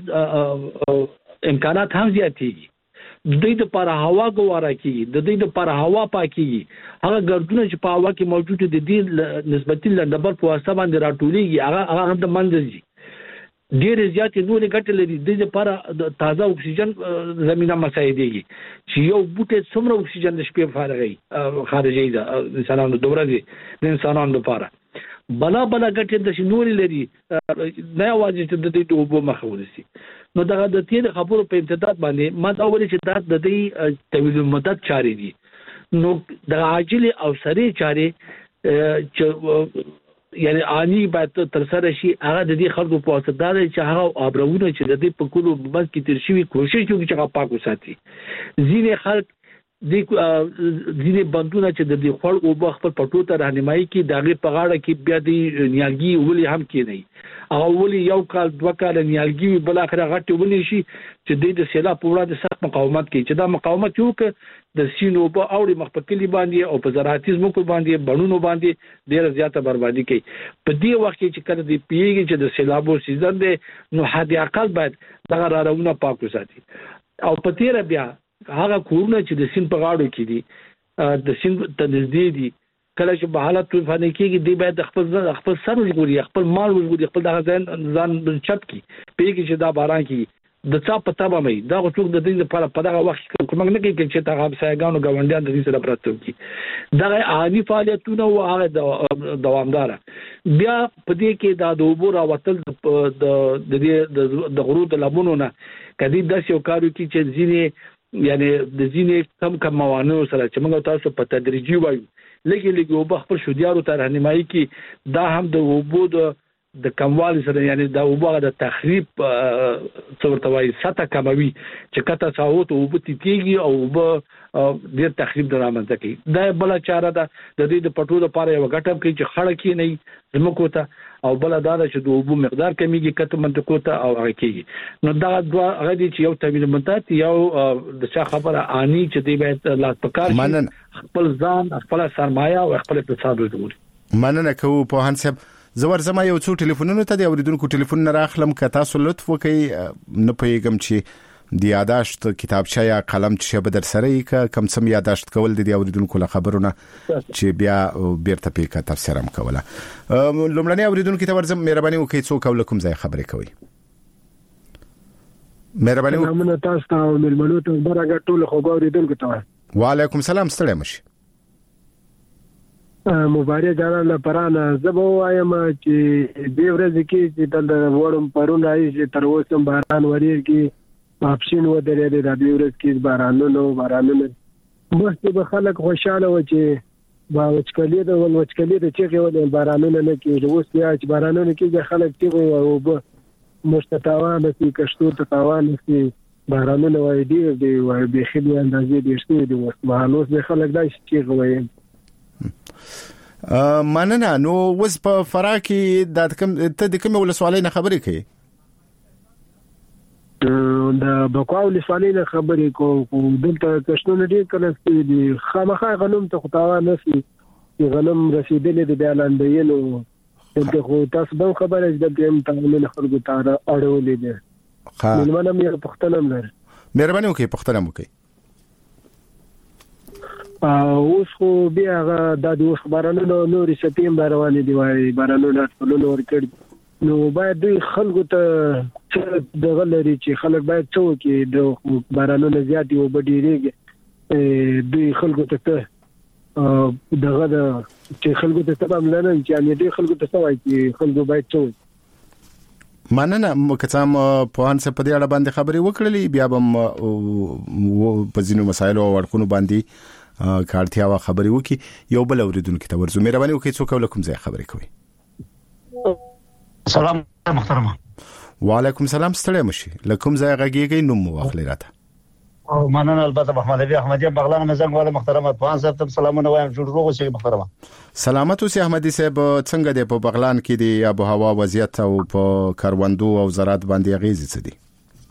امکانات هم زیاتېږي د دې لپاره هوا ګواره کیږي د دې لپاره هوا پاکيږي هغه ګردونه چې په هوا کې موجود دي د نسبتي لندبل په واسطه باندې راټولېږي هغه هغه د منځي ډېر زیات نورې ګټې لري د لپاره تازه اکسیجن زمينه مساعدېږي چې یو بوټي څومره اکسیجن د شپې فارغي خارجي ده انسانانو د ورځې د انسانانو لپاره بلا بلا ګټې د نورې لري نه واجب چې د دې وبو مخاول شي نو دغه د تیر خبرو په امتداد باندې ما دا ویل چې دا د دې طویل مدت چاري دي نو د عاجل او سریع چاري چې یعنی آنی باید تر سره شي هغه د دې خلکو په واسطه دا چې هغه ابرونه چې د دې په کولو بس کې تر شي کوشش کوي چې هغه پاک وساتي ځینې خلک د ځینې بندونه چې د دې خړ او بخ پر پټو ته راهنمایي کوي دغه په غاړه کې بیا د نیالګي ولي هم کې نه هغه ولي یو کال دوه کال نیالګي بل اخر غټ ولي شي چې د سیلاب په وړاندې سخت مقاومت کوي چې دا مقاومت یو ک د سینو په اوړي مخ په کلی باندې او په زراعتي ځمکو باندې بڼونو باندې ډیره زیاته بربادي کوي په دې وخت کې چې کله دی پیږي چې د سیلابو سیزن دی نو حد اقل باید دغه راونه پاک وساتي او په تیر بیا هغه کورونه چې د سین په غاړو کې دي د سین ته نږدې دي کله چې په حالت طوفاني کېږي دی باید خپل خپل سر وګوري خپل مال وګوري خپل دغه ځان ځان چپ کی پیږي چې دا باران کې د چا پتا به مې دا څوک د دې لپاره په دغه وخت کې کوم نه کوي چې تا غاب سایګانو غونډیان د دې سره پراته کی دا عادي فعالیتونه او هغه دوامدار بیا په دې کې دا د وبور او وتل د د د غرو د لمنو نه کدي د یو کارو کې چې ځینې یعنی د ځینې کم کم موانع سره چې موږ تاسو په تدریجي وایو لګي لګي وب خپل شودیارو ته راهنمایي کی دا هم د وبو د د کموالي سره یعنی دا وبغه د تخریب څورته وایي سطح کموي چې کته ساوت او بوتي کیږي او وب ډیر تخریب درامنځ کوي دا بل چاره ده د دې د پټو لپاره یو غټم کوي چې خړه کی نه زمکو ته او بل دا چې د وبو مقدار کمیږي کته منطقو ته او هغه کیږي نو دا دوا هغه دي چې یو تمویل منتات یو د څه خبره اني چې دی باید لا پکار خپل ځان خپل سرمایه او خپل اقتصاد وګوري مننه کوو په هانسب زور زما یو څو ټلیفونونو ته د اوریدونکو ټلیفون نه راخلم که تاسو لطف وکړئ نه پیغام چې د یاداشت کتابچه یا قلم چې به در سره یې کم سم یاداشت کول د اوریدونکو له خبرونه چې بیا بیرته پیکه تفسیر هم کوله. لومړنی اوریدونکو ته ورزم مهرباني وکړئ څو کول کوم ځای خبرې کوي. مهرباني وکړئ. موږ تاسو ته ملمنو ته برابر ټول خو اوریدونکو ته. وعلیکم السلام ستړي مشه. مبارک جانانه پرانه زبو وایم چې دې ورځ کې چې د وړم پرون راځي چې تر اوسه باران وریږي کې اپشن و درې د دې ورځ کې بارانونو بارانونو مخکې به خلک خوشاله و چې با وچکلي د ول وچکلي د چې ول بارانونو نه کې اوس بیا چې بارانونو کې خلک چې او به مستتاوان کې کشتو ته تاوان کې بارانونو وای دی دی وای به خېلی اندازې دي شته دي اوس مهالوس به خلک دا چې غوي مننه. نو وس په فرا کې د کوم ته د کوم ولسوالۍ نه خبرې کوي؟ د بقاو لسانه خبرې کوم دلته کښتونه دي کله دي خامخا غنم ته خطاوا نسی غنم رسیدلې د بیاناندینو دلته خو تاسو به خبره د دې تعامل خلکو ته اړولې دي. ها نن مې پښتنم لر مهرباني وکړئ پښتنم وکړئ. اوس خو بیا د دې خبرانو نورې سپتمبر روانې دی وای بارانونو ټولنو ورکړ نو باید دوی خلکو ته د غلري چې خلک باید څو کې د بارانونو زیات یو بډیریږي دوی خلکو ته دغه د چې خلکو ته سبب لري چې ان دې خلکو ته سوای چې خلکو باید څو مننه مکتام په هانس په دې اړه باندې خبرې وکړلې بیا به په ځینو مسایلو او اړخونو باندې کارتیا وا خبرې وکي. یو بل اوریدونکو ته ورزو مهرباني وکړئ څوک ولکم ځای خبرې کوي. سلام محترمه. وعلیکم السلام ستړي مشي لکم ځای غږیږي نوم واخلې راته. او مننه البته محمد ابي احمدي بغلان مزنګ والا محترمه په انسب تم سلامونه وایم جوړ روغ شي محترمه. سلامت اوسې احمدي صاحب څنګه دی په بغلان کې دی ابو هوا وضعیت او په کاروندو او زراعت باندې اغیز څه دي؟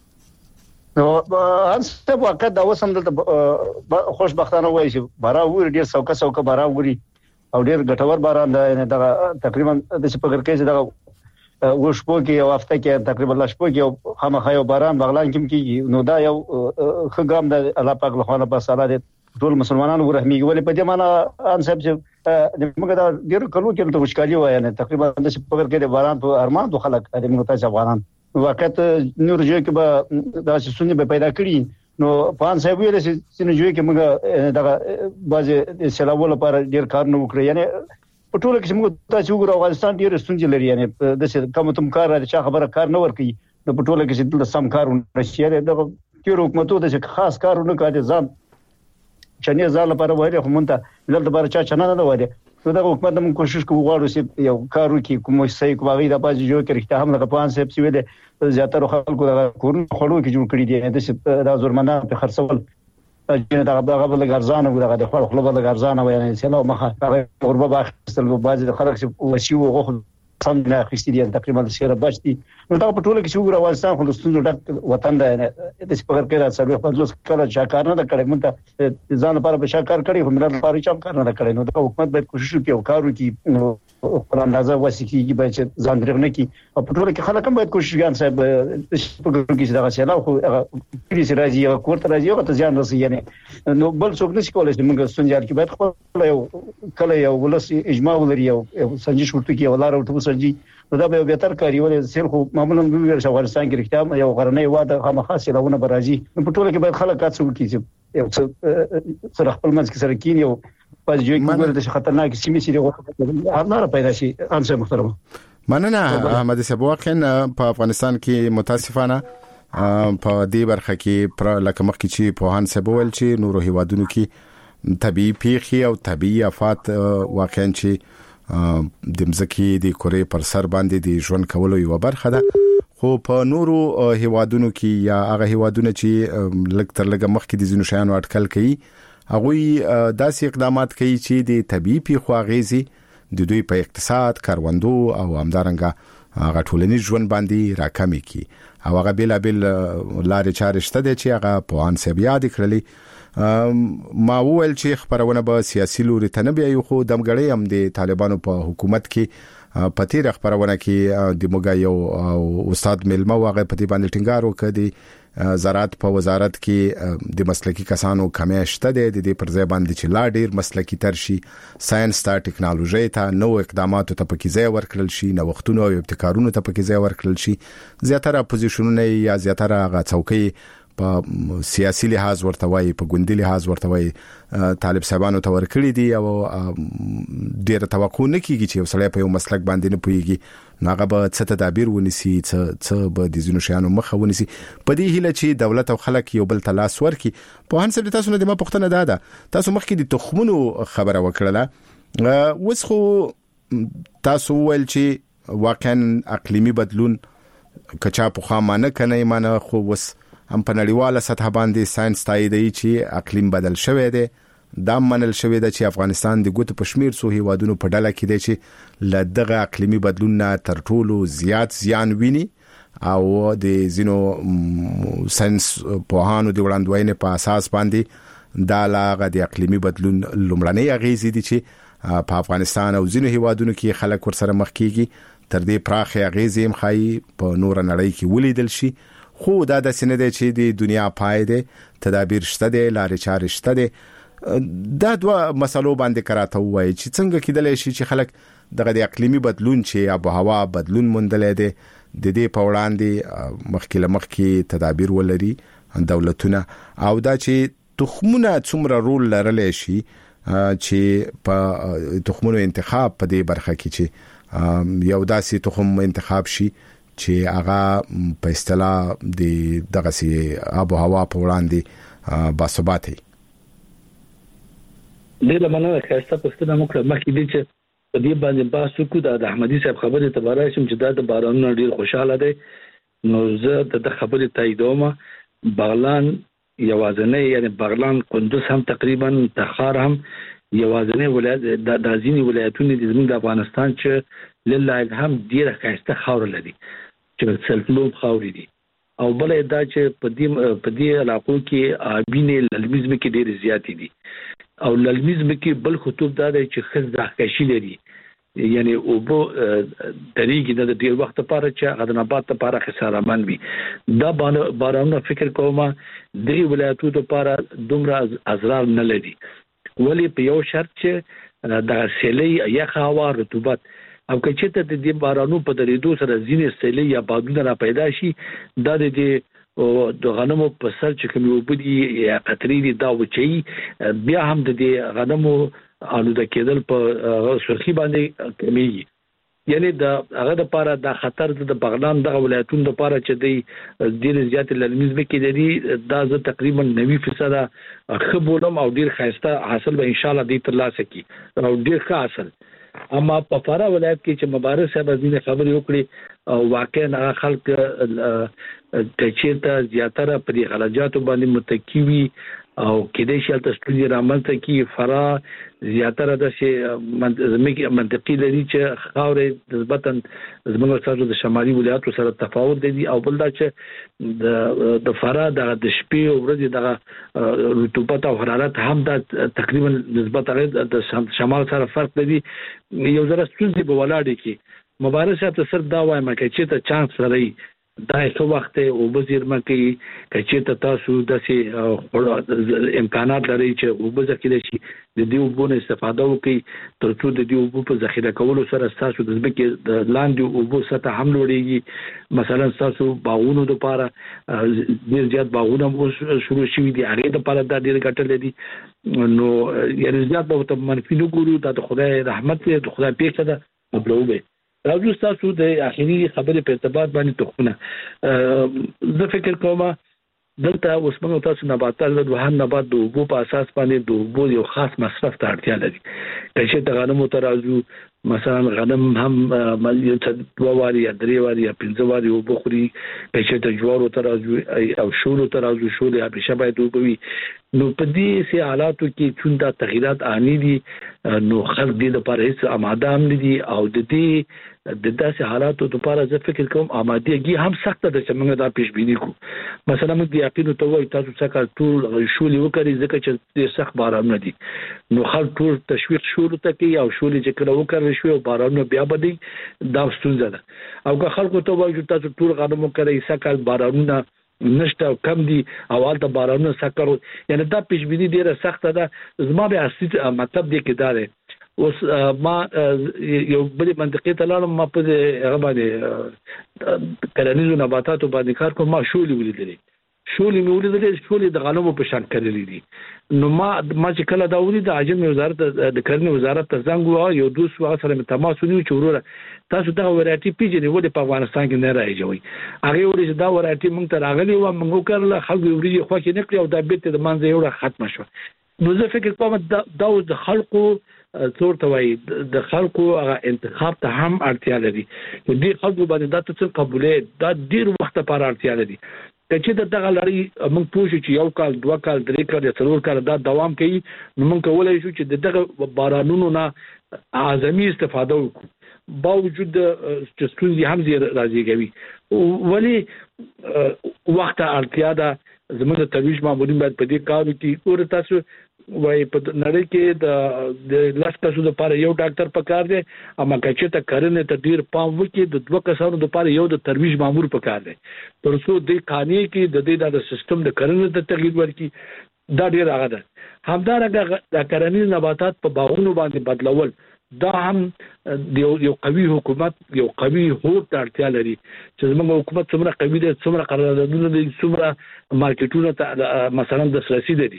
نو انسته وخت دا وسم دلته خوشبختانه وایي چې بارا ور ډیر سوکه سوکه بارا وري او ډیر ګټور باران دا تقریبا د سپګر کې دا وشپو کې او هفته کې تقریبا لشپو کې خامخا یو باران بغلان کې کیږي نو دا یو خګام د الله پاک له خوا په سالا د ټول مسلمانانو ورحمي ولې په دې معنا انسب چې موږ دا ډیر کلو کې ته مشکالي وایي نه تقریبا د سپګر کې د باران په ارمان د خلک د موږ ته افغانان وخت نور جو کې به دا سنې به پیدا کړي نو پان صاحب ویل چې نو جو کې موږ دا باز سلام لپاره ډیر کار نه وکړي یعنی په ټول کې موږ تاسو وګورئ افغانستان ډیر ستونزې لري یعنی د کوم تم کار راځي خبره کار نه ورکي نو په ټول کې چې د سم کارونه شي د تیر حکومتو د خاص کارونه کوي ځان چنه ځاله لپاره وایي خو مونږ ته دلته لپاره چا چنه نه وایي نو دا حکومت موږ کوشش کوو غواړو چې یو کار وکړي کوم صحیح کوي دا باز جو کې رښتیا هم د پان صاحب سوي د زیاتره خلکو د کورن خړو کې جوړ کړی دي د زورمنه په خرڅول چې دا هغه بل ګرځانه دغه د خپل خپل بل ګرځانه وایي چې نو مخه غربه باخستل باز د خلک چې وشي او غو سم نه خستې دي تقریبا د سیره بچتي نو دا په ټوله کې چې وګورئ افغانستان خو د ستونزو ډک وطن دی د سپګر کې راځي په پنځوس کله چې کار نه کړي مونږ ځان لپاره به شکر کړي هم ملت لپاره چې کار نه کړي نو د حکومت باید کوشش وکړي او کار وکړي نو په اندازه وسیکي به چې ځان درغ نه کی او په ټوله کې خلک هم باید کوشش وکړي صاحب سپګر کې دا چې لا خو کلی سي راځي او کوړه راځي او ته ځان رسي یعنی نو بل څوک نشي کولای چې موږ ستونزې کې باید خپل یو کله یو ولس اجماع ولري او سنجش ورته کې ولاره او ته سنجي نو دا به بهتر کاری ولې سیل خو معمولا ویل شو افغانستان کې رښتیا یو غرنۍ واده خامخاسي لهونه برازي په ټوله کې باید خلک کار وکړي چې یو سره خپل منځ کې سره کینی او پس جو کې ګوره د خطرناک سیمې سره هغه پیدا شي انسه محترمه مننه احمد صاحب واقعا په افغانستان کې متاسفانه په دې برخه کې پر لکه مخکې چې په هان صاحب ول چې نورو هیوادونو کې طبيعي پیښې او طبيعي آفات واقعا چې د مزکی د کورې پر سر باندې د ژوند کولو یو برخه ده خو په نورو هیوادونو کې یا هغه هیوادونو چې لږ تر لږه مخکې د زینو شیانو اټکل کوي هغه داسې اقدامات کوي چې د طبيعي پیښو اغیزي د دوی په اقتصاد کاروندو او همدارنګه هغه ټولنیز ژوند باندې راکمي کی او هغه بل بل لارې چارې شته چې هغه په ان سبیا د کړلې ما وویل چې خبرونه به سیاسي لوري ته نه بیا خو دمګړی هم د طالبانو په حکومت کې پتیر خبرونه کې د موږ یو استاد ملما واغې په دې باندې ټینګار وکړي زراعت په وزارت کې د مسلکي کسانو کمی شته د دې پر ځای باندې چې لا ډیر مسلکي ترشي ساينس ته ټکنالوژي ته نو اقداماتو ته پکې ځای ورکړل شي نو وختونو او ابتکارونو ته پکې ځای ورکړل شي زیاتره اپوزیشنونه یا زیاتره غا څوکۍ په سیاسي لحاظ ورته وایي په ګوندي لحاظ ورته وایي طالب صاحبانو ته ورکړي دي او ډیره توقع نه کیږي چې وسړی په یو مسلک باندې نه پويږي ناغه به څه تدابیر ونیسي څه څه به د زینو شیانو مخه ونیسي په دې هیله چې دولت او خلک یو بل تلاس ورکي په هان سره تاسو نه د ما پښتنه داده تاسو مخکې د تخمونو خبره وکړه وس خو تاسو ول چې واقعا اقلیمی بدلون کچا په خامانه کنه معنی خو وس هم په نړیواله سطح باندې ساينس تاییدي چې اقلیم بدل شوی دی دا منل شوی دی چې افغانستان د ګوت پښمیر سو هیوادونو په ډله کې دی چې لدغه اقلیمی بدلون نه تر ټولو زیات زیان ویني او د زینو ساينس په هانو د وړاندوینې په اساس باندې دا لاغه د اقلیمی بدلون لومړنۍ اغیزې دي چې په افغانستان او زینو هیوادونو کې خلک ورسره مخ کیږي تر دې پراخه اغیزې هم خای په نور نړۍ کې ولیدل شي خو دا د سینې د چې د دنیا پای دی تدابیر شته دي لارې چارې شته دي دا دوه مسلو باندې کراته وایي چې څنګه کېدلی شي چې خلک دغه د اقلیمی بدلون چې آب و هوا بدلون موندلې دي د دې په وړاندې مخکې له مخکې تدابیر ولري دولتونه او دا چې تخمونه څومره رول لرلی شي چې په تخمونو انتخاب په دې برخه کې چې یو داسې تخم انتخاب شي چې هغه په اصطلاح د دغه سي آب و هوا په وړاندې باثباتي ډیره مننه خاصه پښتنه موږ مخکې دي چې په دې باندې باسو کو د احمدي صاحب خبره ته بارای شم چې دا د بارانونو ډیر خوشاله دي نو زه د خبره تاییدوم بغلان یوازنه یعنی بغلان کندوز هم تقریبا تخار هم یوازنه ولایت د ځینې ولایتونو د زموږ د افغانستان چې لله الحمد ډیره خاصه خاور لري چې سلطلوب خاوري دي او بل دا چې په دې په دې علاقو کې آبینه للمیزم کې ډیر زیات دي او للمیزم کې بل خطوب دا دی چې خزه کشي لري یعنی او بو طریقې د ډیر وخت لپاره چې غدنبات لپاره خساره من وي دا بارانه فکر کوم د ولایتونو لپاره دومره اضرار نه لري ولی په یو شرط چې د سیلې یا هوا رطوبت او که چې ته د بارانو په درېدو سره ځینې سیلې یا بادونه را پیدا شي دا د د غنمو په سر چې کوم وبدي یا قطري دي دا وچی بیا هم د غنمو آلوده کېدل په سرخي باندې کمیږي یعنی د هغه د پاره د خطر د بغلان د ولایتونو د پاره چې د ډیر زیات للمیز کې دي دا ز تقریبا نوي فیصد خبولم او ډیر خاصه حاصل به ان شاء الله دې ترلاسه کی او ډیر ښه حاصل اما په فرا ولایت کې چې مبارک صاحب ازمینه خبرې وکړي او واقعا خلک تچیرته زیاتره په دې غلجاتو باندې متکی وي او کله چې تاسو ستوري رامنځته کی فرا زیاتره د شي منطقي لري چې خاورې نسبتا زموږ سره د شمالي ولایتو سره تفاوت دي او بل دا چې د د فرا د شپې او ورځې د رطوبت او حرارت هم د تقریبا نسبتا د شمال سره فرق لري یو ځل ستونزې به ولاړ کی مبارک صاحب سره دا وایم چې ته چانس لري دا څو وخت او وزیر مکه چې تاسو د امکانات لري چې وبځ کېدای شي د دې وبونه استفاده وکړي ترڅو د دې وبو په ذخیره کولو سره تاسو د ځمکې د لاندې وبو سطح هم لوړیږي مثلا تاسو باغونو لپاره ډیر زیات باغونه شروع شوي دي هغه لپاره د ډیر ګټل دي نو یعنی زیات په منفي نه ګورو د خدای رحمت د خدای پیښه ده مبلوبه راځو تاسو د اخیری خبرې په اعتبار باندې تخونه زه فکر کوم دلته اوس موږ تاسو نباتات د وهن نبات د وبو په اساس باندې د وبو یو خاص مصرف ته اړتیا لري چې د غنمو ترازو مثلا غنم هم یو څو واري یا درې واري یا پنځه واري وبو خوري چې د جوارو ترازو او شولو ترازو شولې همیشه باید وبوي نو په دې سي حالاتو کې چون دا تغیرات آنی دي نو خلک دې لپاره هیڅ آماده هم دي او د دې د داسې حالاتو لپاره زه فکر کوم آمادګي هم سخته ده چې موږ دا پیش بینی کو مثلا موږ د یقین ته وایو تاسو څنګه ټول شولې وکړي ځکه چې د سخت باران نه دي نو خلک ټول تشویق شروع ته کوي او شولې چې کله وکړي شوی او باران بیا بدی دا ستونزه ده او که خلکو ته وایو تاسو ټول غنمو کوي څنګه بارانونه نشته کم دي او حالت بارانونه سکرو یعنی دا پیش بینی ډیره سخته ده زما به اصلي مطلب دی کې دا ده اوس ما یو بل منطقې ته لاړم ما په هغه باندې کرنیزو نباتاتو باندې کار کوم ما شولې ولیدلې شولې مې ولیدلې شولې د غنمو په شان کړلې دي نو ما ما چې کله دا ولید د عجم وزارت د کرنې وزارت ته زنګ وو یو دوست وا سره مې تماس ونیو چې وروره تاسو دا ورایټي پیژنې ولې په افغانستان کې نه راځي هغه ورې دا ورایټي موږ ته راغلی و موږ وکړل خلک ورې خو کې نکړي او دا بیت د منځ یو ختم شو نو زه فکر کوم دا د خلکو څور ته وای د خلکو هغه انتخاب ته هم اړتیا لري دې خلکو باندې دا څه قبولې دا ډیر وخت لپاره اړتیا لري چې دا دغه لړۍ موږ پوښتنه چې یو کال دوه کال درې کال یا څلور کال دا دوام کوي نو موږ کولای شو چې دغه بارانونو نه اعظمي استفاده وکړو باوجود چې ستونزې هم زیات راځي کوي ولی وخت اړتیا ده زموږ د ترویج مامورین باید په دې کار کې اور تاسو وای په نړۍ کې د لاس کسو لپاره یو ډاکټر پکار دی اما چې ته کرنه ته ډیر پام وکړي د دوه کسانو لپاره یو د ترویج مامور پکار دی ترڅو د قانوني کې د دې د سیستم د کرنه ته تغییر ورکړي دا ډیر هغه ده همدارنګه د کرنیز نباتات په باغونو باندې بدلول دا هم د یو قوي حکومت یو قوي هوډ ته اړتیا لري چې زموږ حکومت څومره قوي دی څومره قراردادونه دي څومره مارکیټونه ته مثلا د سرسي دي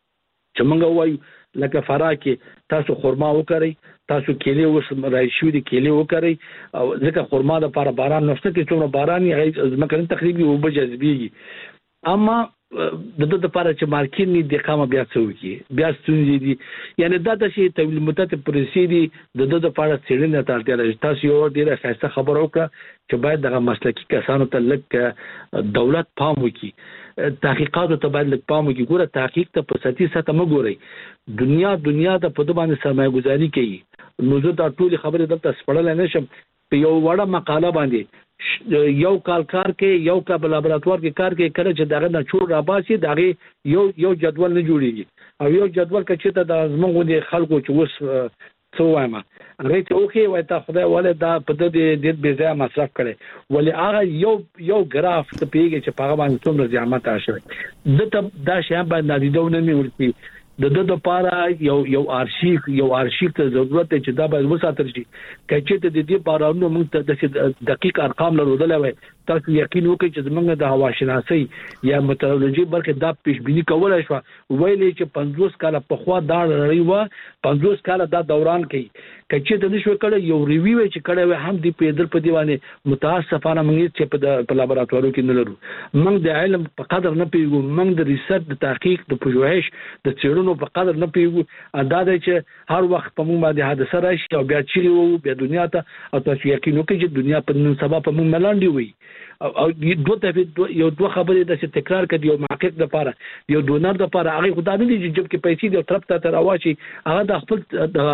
چې موږ وایو لکه فراه کې تاسو خرما وکړئ تاسو کېلې اوس راځي دي کېلې وکړئ او ځکه خرما د لپاره باران نشته کې څومره باران یې ځمکه تقریبا وب جذبيږي اما د دې لپاره چې مارکیټ نه د قامه بیا څه وکړي بیا ستونزې دي یعنی دا د شي تولید مدته پرسي دي د دې لپاره څېړنه ته اړتیا لري تاسو یو ډیره خاصه خبر وکړه چې باید دغه مسلکي کسانو ته لکه دولت پام وکړي تحقیقات ته باید لکه پام وکړي ګوره تحقیق ته په ساتي ساته مګوري دنیا دنیا د په باندې سرمایه گذاري کوي نو زه دا ټول خبره دلته سپړل نه شم په یو وړه مقاله باندې یو کال کار کې یو کال په لابراتوار کې کار کې کله چې دغه نه چور را باسي دغه یو یو جدول نه جوړیږي او یو جدول کې چې د زموږ د خلکو چې وس څو وایم هغه ته اوکې وای تا خدای ولې دا په دې د بې ځای مصرف کړي ولې هغه یو یو ګراف ته پیږي چې په هغه باندې څومره زیامت راشي دته دا شی باندې نادیدونه نه ورتي د د لپاره یو یو ارشیف یو ارشیف ته ضرورت دی چې دا باید وساتل شي کچې ته د دې بارانو موږ ته د دقیق ارقام لرودل وای تاسو یقین وکړئ چې موږ د هوا شناسي یا میټرولوژي بلکې دا پیش بینی کولای شو ویلې چې پنځوس کاله په خوا دا لري و پنځوس کاله دا دوران کوي کچې ته نشو کړه یو ریویو چې کړه هم دی په در په دیوانه متاسفانه موږ چې په لابراتوارو کې نه لرو موږ د علم په قدر نه پیګو موږ د ریسرچ د تحقیق د پژوهش د څېړنو په قدر نه پیګو ادا دی چې هر وخت په موږ باندې حادثه راشي او بیا چیرې وو بیا دنیا ته او تاسو یقین وکړئ چې دنیا په نن سبا په موږ ملاندې وي او دوه ته یو دوه خبرې د تکرار کړي یو محقق د لپاره یو ډونر د لپاره هغه خدای دې چې جب کې پیسې دی طرف ته راواشي هغه د خپل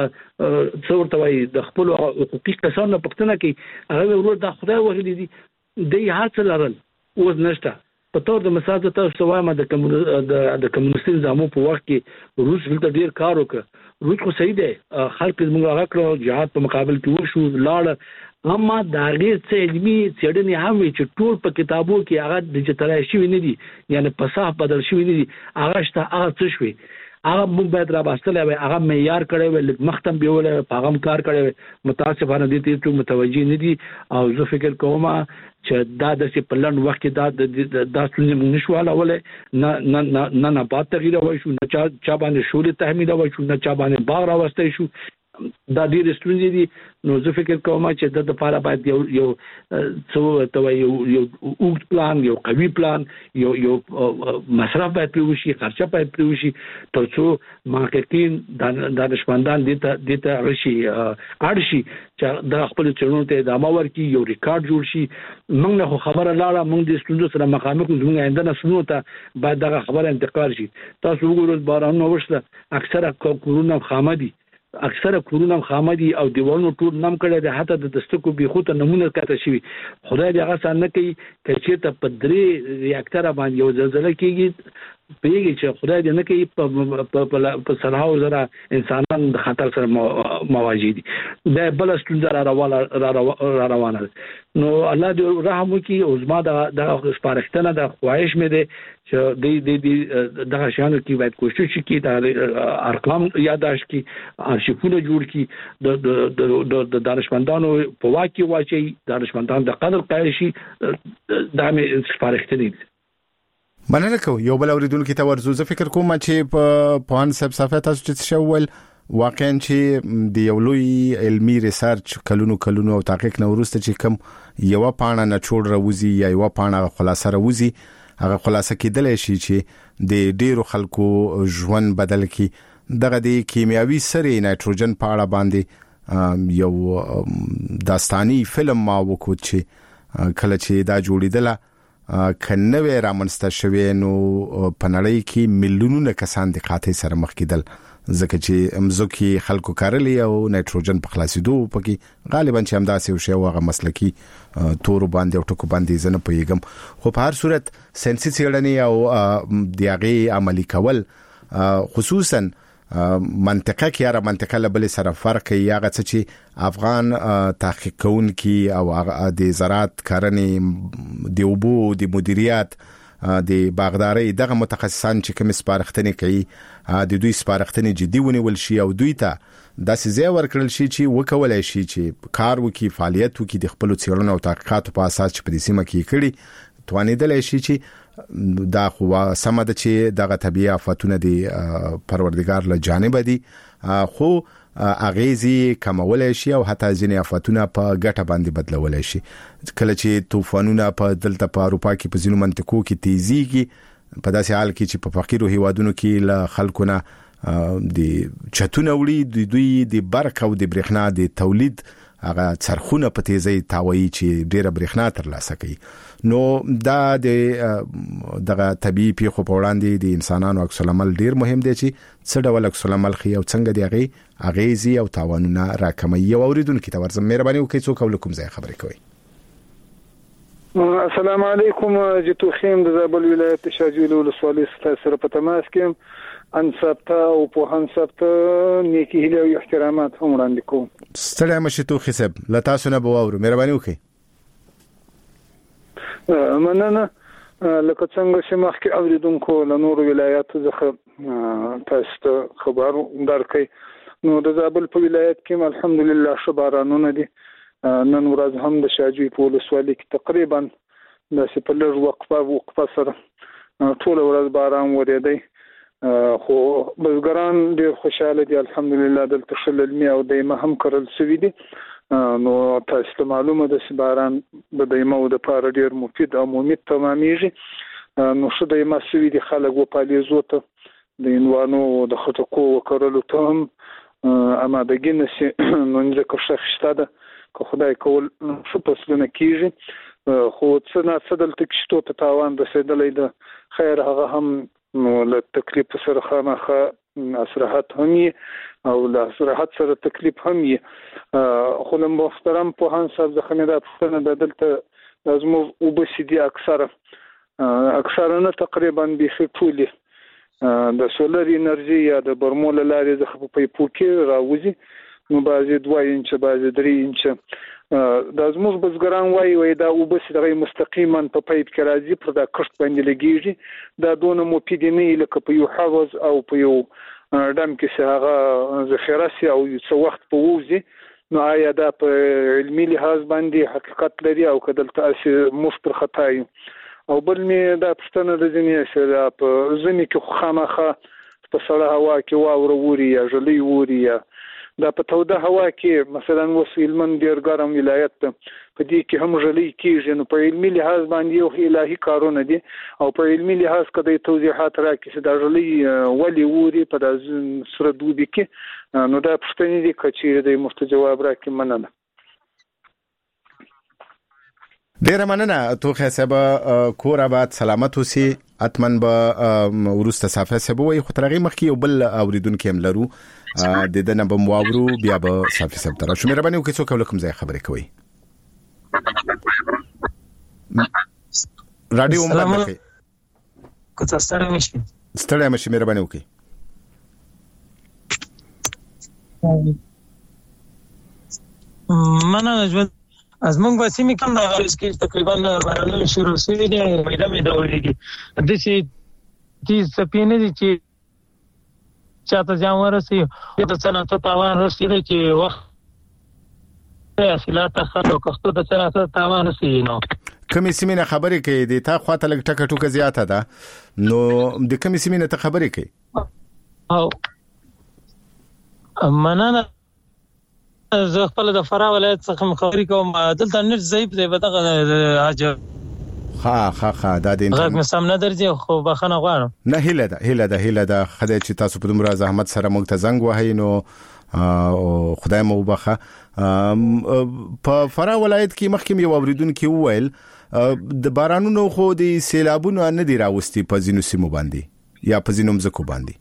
د څور ته وایي د خپل حقوقي کسانو پښتنه کې هغه ورور د خدای وحیدي دي د حاصل لرل اوس نشته په تور د مثال تاسو وایم د د کمونیستي نظامو په وخت کې روس ولته ډیر کار وکړ روس خو صحیح دی خلک موږ هغه کړو جهاد په مقابل کې وشو لاړ اما دا غیر څه علمي څېړنې هم چې ټول په کتابو کې هغه ډیجیټلایز شوی نه دي یعنی په صحه بدل شوی نه دي هغه شته هغه څه شوی هغه موږ باید را باستلې وي هغه معیار کړی وي لږ مختم به ول په هغه کار کړی وي متاسفانه دي ته متوجي نه دي او زه فکر کوم چې دا د په لند وخت کې دا د څه نشواله ولې نه نه نه نه په تغییر وای شو نه چا چا باندې شولې تحمیل وای شو نه چا باندې باغ راوستي شو دا ډېر ستونزې دي. نو زه فکر کوم چې د لپاره باید یو یو څو ته یو یو اوږد پلان، یو قوي پلان، یو یو مصرف باید پروشي، خرچه باید پروشي، ترڅو محققین دانشمندان دته دته رشي اړشي چې د خپل چلونو ته ادامه ورکړي، یو ریکارډ جوړ شي. موږ نه خبره لاړه، موږ د ستونزو سره مخامخ زموږ آینده نسلونو ته باید دا خبره انتقال شي. تاسو وګورئ بارانونه وشله، اکثره کورونه خامه دي، اکثره کورونه خامه دي او دیوالونو ټول نم کړي دي، حتی د دستکو بیخوته نمونه کاته شي. خدای دې هغه څنګه کوي چې ته په درې ریاکټر باندې یو زلزلہ کېږي، پیږي چې خدای دې نه کوي په سلهاو زره انسانان د خطر سره مواجه دي. دا بل ستونزه را روانه ده. نو الله دې رحم وکړي. او زما د سپارښتنه د خواهش مې ده چې د د دغه شانو کې باید کوشش وکړي، د ارقام یاداشت کړي، ارشیفونه جوړ کړي، د دانشمندانو په واک کې واچي، دانشمندان د قدر قایل شي. دا مې سپارښتنه ده. مننه کوم. یو بل اوریدونکو ته ورزو. زه فکر کوم چې په پوهان صاحب صفه تاسو چې شول واقعا چې د یو لوی علمي ریسرچ کلونو کلونو او تحقیق نو ورسته چې کوم یو پاڼه نه چول راوځي یا یو پاڼه خلاصه راوځي، هغه خلاصه کېدل شي چې د ډیرو خلکو ژوند بدل کی. دغه د کیمیاوي سره نایتروجن پاڼه باندې یو داستاني فلم ما وکړ چې کله چې دا جوړیدله کنه وې رامنسته شوی، نو په نړۍ کې میلیونونه کسان د قحطۍ سره مخ کېدل، ځکه چې امزوکي خلکو کارلی او نایتروجن په خلاصېدو پکې غالبا چې همداسې وشي او هغه مسلکی تور باندې او ټکو باندې زنه پويګم. خو په هر صورت ساينسي څېړنې او د هغه عملي کول، خصوصا منطقه کې یا منطقه لبل سره فرق یې هغه چې افغان تحقیق کوونکي او د زراعت کارنې د اوبو د مدیریت د باغداري دغه متخصصان چې کوم سپارښتنې کوي، د دوی سپارښتنې جدي ونیول شي او دوی ته داسې ځای ورکړل شي چې وکولای شي چې کار وکړي، فعالیت وکړي، د خپل څېړنو او تحقیقاتو په اساس چې په دې سیمه کې کړي توانیدل شي چې دا خو سم ده چې دغه طبيعي آفاتونه دي پروردگار له جانب دي، خو اغیزي کمول شي او حتی ځینې آفاتونه په ګټه باندې بدلول شي. کله چې طوفانونه په دلته په اروپا کې په ځینو منطقو کې تیزیږي، په داسې حال کې چې په فقیرو هیوادونو کې له خلکونه د چتونه وړي، د دوی د برق او د برېښنا د تولید هغه څرخونه په تیزی تاوي چې ډیره برېښنا ترلاسه کوي. نو دا د دغه طبيعي پیښو په وړاندې د انسانانو عکس العمل ډیر مهم دی چې څه ډول عکس العمل خي او څنګه دی هغه اغیزي او تاوانونه راکمي. یو اوریدونکو ته ورزم مهرباني وکړئ څوک ولکم ځای خبرې کوي. السلام علیکم. جتو خیم د زابل ولایت شاجویل ولسوالۍ سره په تماس کې ان ثبت او په هن ثبت نیکی هله او احترامات هم وړاندې کوم. ستړي مشتو خسب لتا سونه بوورو مهرباني وکړئ. مننه. لکه څنګه چې مخکې اوریدونکو له نور ولایاتو څخه تاسو ته خبر درکې، نو د زابل په ولایت کې الحمدلله شبارانونه دي. نن ورځ هم د شاجوی په ولسوالۍ کې تقریبا د سپلر وقفه وقفه سره ټول ورځ باران وریدي، خو بزګران ډېر خوشاله دي الحمدلله. دلته شل علمي او دایمه هم کړل شوی دي. نو تاسو معلومه ده چې باران د دایمه او د پاره ډېر مفید او ممید تمامېږي. نو شو دایمه شوی دي خلک و پالیزو ته د انوانو د خټکو وکړلو ته هم امادګي نشي. نو نه کوشش شته ده که خدای کول شو پسلونه کیږي، خو څه نه څه دلته کشتو ته تاوان رسیدلې ده خیر هغه هم نو له تکلیف سره خامخه اصلاحات هم او له اصلاحات سره تکلیف هم یې. خو له محترم په هان صاحب ځخه مې دا پوښتنه ده، دلته لازم وبسیدي اکثره اکثره نه تقریبا به ټولې د سولر انرژي یا د برمول لارې ځخه په پیپو کې راوځي، نو بعضی دوه انچ بعضی درې انچ. دا زموږ بزګران وایي وایي دا وبس دغه مستقیما په پایپ کې راځي پر دا کښت باندې لګیږي. دا دونه مفید نه لکه په یو حوض او په یو ډم کې چې هغه ذخیره سي او څو وخت په ووزي. نو آیا دا په علمي لحاظ باندې حقیقت لري او کدل تاسو مفت خطای؟ او بل می دا پښتنه د ځینې سره په ځینې کې خامخه په سړه هوا کې واوره ووري یا ژلې ووري یا دا په توده هوا کې مثلا وسیلمن ډیر ګرم ولایت ته په دې کې هم ژلې کېږي نو په علمي لحاظ باندې یو الهي کارونه دي او په علمي لحاظ کده توضیحات راکړي چې دا ژلې ولې ووري په د سره دوبي کې نو دا پښتني دي کچې د مفت جواب راکړي مننه ډیر مننه توخه صاحب کور آباد سلامت اوسئ اتمن به ورسته صافه سبو وي خو ترغه مخکي یو بل اوریدونکو هم لرو د دنه به مواورو بیا به صافه سب تر شو مهرباني وکړئ څوک ولکم ځای خبرې کوي رادیو مبارک کو تاسو سره مشي ستړی مشي مهرباني وکړئ مننه ژوند از موږ به سیمې کم د غرض کې تقریبا بارانونه شروع شوي دي او مېده مېده ورېږي داسې تیز څپې نه دي چې چاته زیان ورسوي د صنعت تاوان رسېږي چې وخت حاصلات خلکو کښتو د صنعت تاوان رسېږي نو کومې سیمې نه خبرې کوي د تا خواته لږ ټکه ټوکه زیاته ده نو د کومې سیمې نه ته خبرې کوي او مننه زه خپل د فراه ولایت څخه خبرې کوم دلته نت ضعیف دی په دغه حاجه ها ها ها دا د غږ مې سم نه درځي خو بخښنه غواړم نه هیله ده هیله ده هیله ده خدای چې تاسو په دومره زحمت سره موږ ته زنګ وهی نو خدای مو وبخه په فراه ولایت کې مخکې یو اوریدونکو وویل د بارانونو خو د سیلابونو نه دی راوستي په ځینو سیمو باندې یا په ځینو مځکو باندې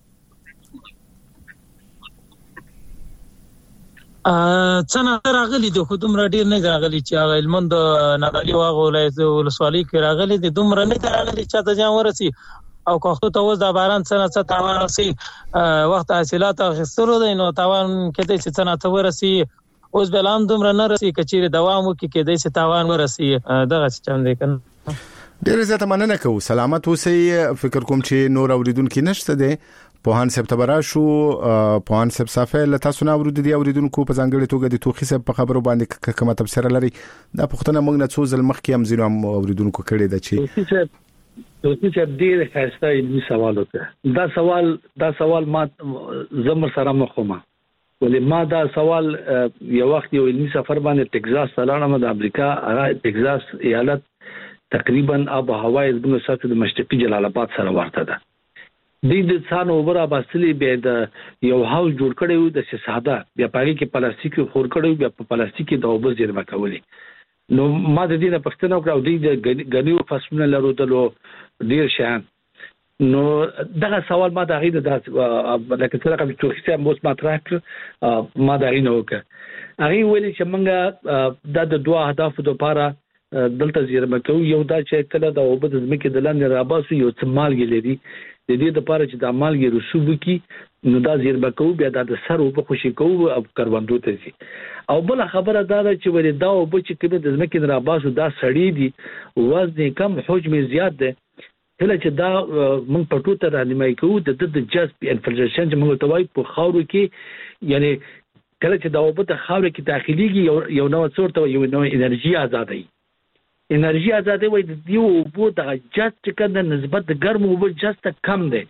څنګه راغلي د خودم را ډیر نه راغلي چې هغه علمند نادالي واغ ولایت ولسوالۍ کې راغلي د دومره نه راغلي چې ته ځان ورسي او کوښښ ته وځ د باران څنګه څه تاوان راسي وخت حاصلات غسترو دی نو تاوان کېدای چې څنګه ته ورسي اوس بلام دومره نه راسي کچېره دوام وکړي کېدای چې تاوان ورسي دغه څه چم دی کنه ډیر زیاته مننه کوم سلامت اوسئ فکر کوم چې نور اوریدونکو نشته دي پوهان سپتمبر شو پوهان سپ صافه لته سنا ورود دي اوریدونکو په ځانګړي توګه د توخي سپ په خبرو باندې کومه تفسیر لري دا پښتنه موږ نه څو ځل مخکې هم زینو اوریدونکو کړي د چې توخي سپ ډیر خاصه علمي سوال وکړه دا سوال دا سوال ما زمر سره مخومه ولې ما دا سوال یو وخت یو علمي سفر باندې ټکزاس ته لاړم د امریکا هغه ټکزاس ایالت تقریبا آب و هوا د مسافت د مشرقي جلال آباد سره ورته ده د دې څانو وبره باسلې به د یو هاوس جوړ کړو د ساده بیا پاري کې پلاستیک خور کړو بیا په پلاستیک کې د اوبو زیرمه کولې نو ما د دې نه پښتنه وکړو د غنیو فصلونه لرو دلو ډیر شان نو دغه سوال ما د غیده د لکه څنګه چې توخي موږ مطرح کړ ما د غینه وکړ هغه ویلي چې موږ د دوه اهداف لپاره دلته زیرمه کوو یو دا چې کله د اوبو د ځمکې د لاندې راباسو یو څه مالګې لري د دې لپاره چې د مالګې رسوب کی نو دا زیرمه کوو بیا د سر او په خوشي کوو او کروندو ته شي او بل خبره دا ده چې ولې دا او چې کله د ځمکې راباسو دا سړی دي وزن کم حجم زیات ده کله چې دا موږ په ټوټه رانیمای کوو د د جذب انفلټریشن چې موږ توای په خاورو کې یعنی کله چې دا او په خاورو کې داخليږي یو یو نوع څورته یو نوع انرژي آزادای انرژي آزادي وای د دیو بو د جست څخه نسبت د ګرم او جست کم دی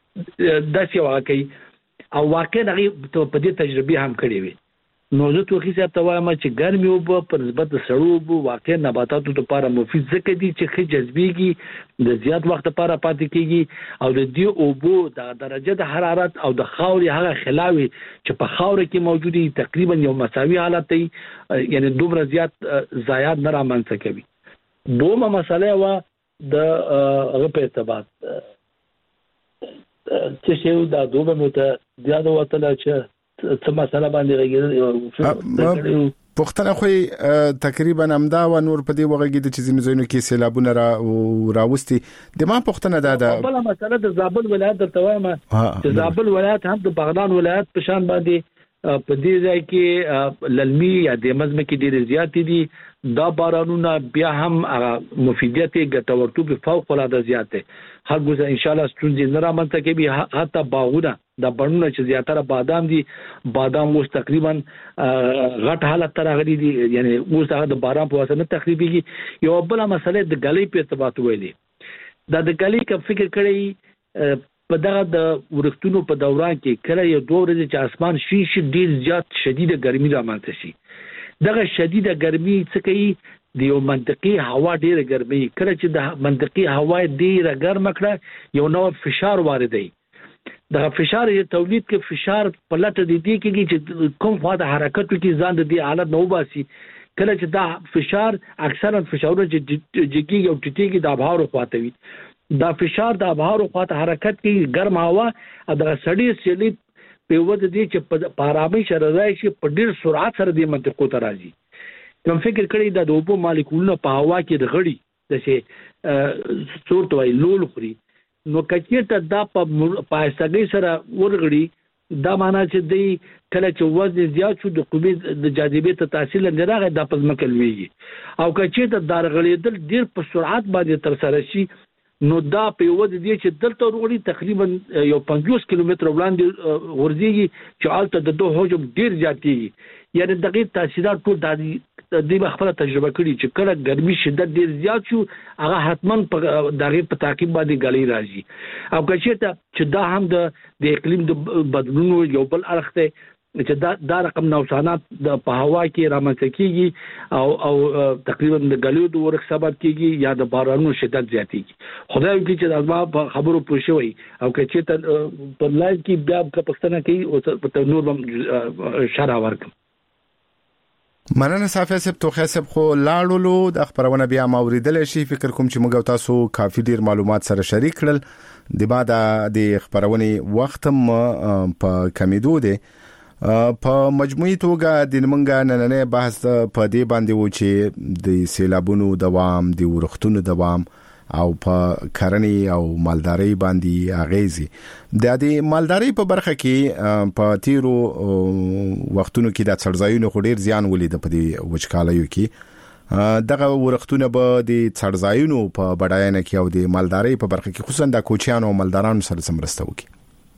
دا څه واقعي او واقعا هغه په دې تجربه هم کړې وي نو زه توخي صاحب ته وایم چې ګرمي او په نسبت د سړو او واقعا نباتاتو لپاره مفید ځکه دي چې خې جذبيږي د زیات وخت لپاره پاتې کیږي او د دې او بو د درجه د حرارت او د خاوري هغه خلاوي چې په خاور کې موجودي تقریبا یو مساوي حالت دی یعنی دومره زیات ضایعات نه رامنځته کوي دومره مسله وا د هغه په اعتبار چې شی دا دومره مت زیاده وته چې څه مسله باندې پښتنه خو تقریبا امدا و نور په دې وغږی د چیزونو زینو کې سیلابونه را راوستي د ما پښتنه دا ده بل مسله د زابل ولایت درته وایم چې زابل ولایت هم د بغلان ولایت په شان باندې په دې ځای کې للمي یا د مزمه کې ډېر زیات دي دا بارانونه بیا هم مفیدیت ګټورتوب فوق العاده زیات دي هر ګوزه ان شاء الله ستونزې نه رامنځته کوي حتی باغونه د بڼونه چې زیاتره بادام دي بادام اوس تقریبا غټ حالت تر غلي دي یعنی اوس هغه د باران په واسطه تقریبي یو بل مسله د غلي په ارتباط ویلي دا د غلي کا فکر کړی په دغه د ورښتونو په دوران کې کله یو دوه ورځې چې اسمان شین شي ډیر زیات شدیده ګرمي رامنځته شي. دغه شدیده ګرمي څه کوي د یو منطقي هوا ډیره ګرمي کله چې د منطقي هوا ډیره ګرم کړه یو نوع فشار واردوي. د فشار یې تولید کې فشار په لټه دي دي کې چې کوم خواته حرکت وکړي ځان د دې حالت نو باسي. کله چې دا فشار اکثرا فشارونه چې جګي او ټیټيږي د ابهار خواته وي دا فشار د ابهار خواته حرکت کوي ګرم هوا د سړی سیلي په وجه دي چې په آرامي سره راځي په ډیر سرعت سره د منطقو ته راځي. کوم فکر کړی د اوبو مالیکولونه په هوا کې د غړي د څه صورت وای لول خوري نو کچېته دا په پایستګۍ سره ورغړي دا معنا چې دی کله چې وزن زیات شو د قوې د جاذبې ته تاثیر لري راغی د پزمکه لويږي او کچېته دا رغړېدل ډیر په سرعت باندې تر سره شي نو دا په وځ دی چې دلته ورغړي تقریبا یو پنځوس کیلومتر وړاندې ورځي چې الته د دوه حجم ډیر زیاتېږي یعنی دغه تاثیرات ټول د دې خپل تجربه کړي چې کله ګرمي شدت ډیر زیات شو هغه حتمن په دغه په تعقیب باندې غلي راځي او کچېته چې دا هم د اقلیم د بدلونو یو بل اړخ ته چې دا دا رقم نوسانات د په هوا کې رامنځته کیږي او او تقریبا د غلیو د ورخ سبب کیږي یا د بارانونو شدت زیاتېږي. خدای دې چې د اسباب خبرو پوښوي او کچېته په لایو کې بیا په پښتنه کې او په نور شرح ورکړي. مننه صافی صاحب توخی صاحب خو لاړولو د خبرونه بیا موریدل شي فکر کوم چې موږ تاسو کافي ډیر معلومات سره شریک کړل د بعد د خبرونه وخت م په کمیدو دي په مجموعي توګه د منګا نننې بحث په دې باندې و چې د سیلابونو دوام د ورښتونو دوام او په کرنی او مالداري باندې اغیزي د دې مالداري په برخه کې په تیرو وختونو کې د څړځایونو خډیر زیان ولید په دې وچکالیو کې دغه ورښتونه به د څړځایونو په بډاینه کې او د مالداري په برخه کې خصوصا د کوچیانو او مالدارانو سره سمرسته وکړي.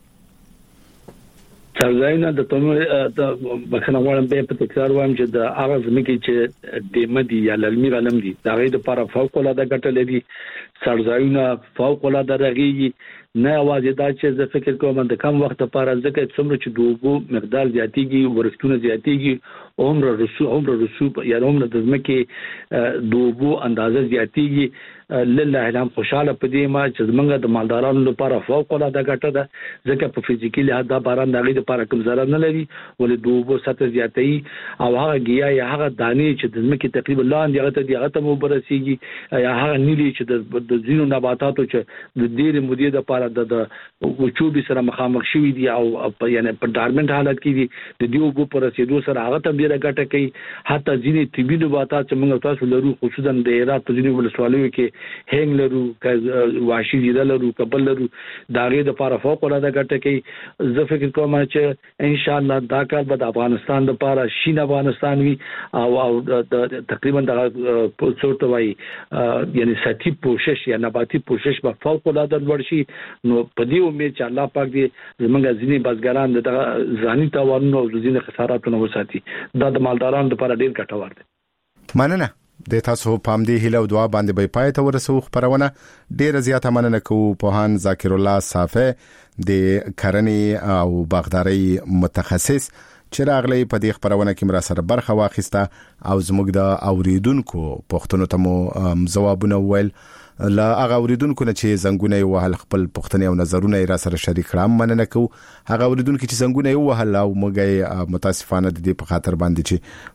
څړځایونه د تمه د بخنه وړم به په تکرار وایم چې د هغه ځمکې چې د مدي یا للمي علم دي دا غي د لپاره فوق العاده ګټه لري. څړځایونه فوق العاده رغيږي نه واځي دا چې زه فکر کوم د کم وخت لپاره ځکه څومره چې دوبو مقدار زیاتېږي ورښتونه زیاتېږي عمر رسو عمر رسو یا عمر د ځمکې دوبو اندازه زیاتېږي. لله الحمد خوشاله پدې ما چې زمونږ د مالدارانو لپاره فوق العاده ګټه ده ځکه په فزیکي لحاظ دا باران د غي لپاره کوم ضرر نه لري ولې دوبو سطح زیاتې او هغه گیا یا هغه دانې چې د ځمکې تقریبا لاندې هغه ته دی هغه ته مو برسيږي یا هغه نیلی چې د زینو نباتاتو چې د ډېر مودې د لپاره د وچوبي سره مخامخ شوی دي او یعنی په ډارمنټ حالت کې دي د دیو په رسیدو سره هغه ته ډیره ګټه کوي. حتی ځینې طبي نباتات چې موږ تاسو لرو خصوصا د هرات په ځینې ولسوالیو کې هنګ لرو واشي زیره لرو کبل لرو داغه د لپاره فوق العاده ګټه کوي. زه فکر کوم چې ان شاء الله دا کار به د افغانستان لپاره شین افغانستان وي او او تقریبا د څورته وای یعنی ساتي کوشش یا نباتي کوشش به فوق العاده لوړ شي. نو په دې امید چې الله پاک دې زمونږ ځینې بازګران د ځاني تاوانونو او ځینې خساراتونو وساتي دا د مالدارانو لپاره ډیر ګټور دی. مننه د تاسو پام دی هله او دعا باندې به پای ته ورسو. خبرونه ډیره زیاته مننه کوو پوهان ذاکر الله صافی د کرنی او باغداري متخصص چې راغلی په دې خبرونه کې مرا سره برخه واخیسته او زموږ د اوریدونکو پوښتنو ته مو ځوابونه وویل. لا هغه اوریدونکو نه چې زنګونه یو وهل خپل پوښتنې او نظرونه را سره شریک کړم مننه کوو. هغه اوریدونکو چې زنګونه یو وهل او موږ متاسفانه د دې په خاطر باندې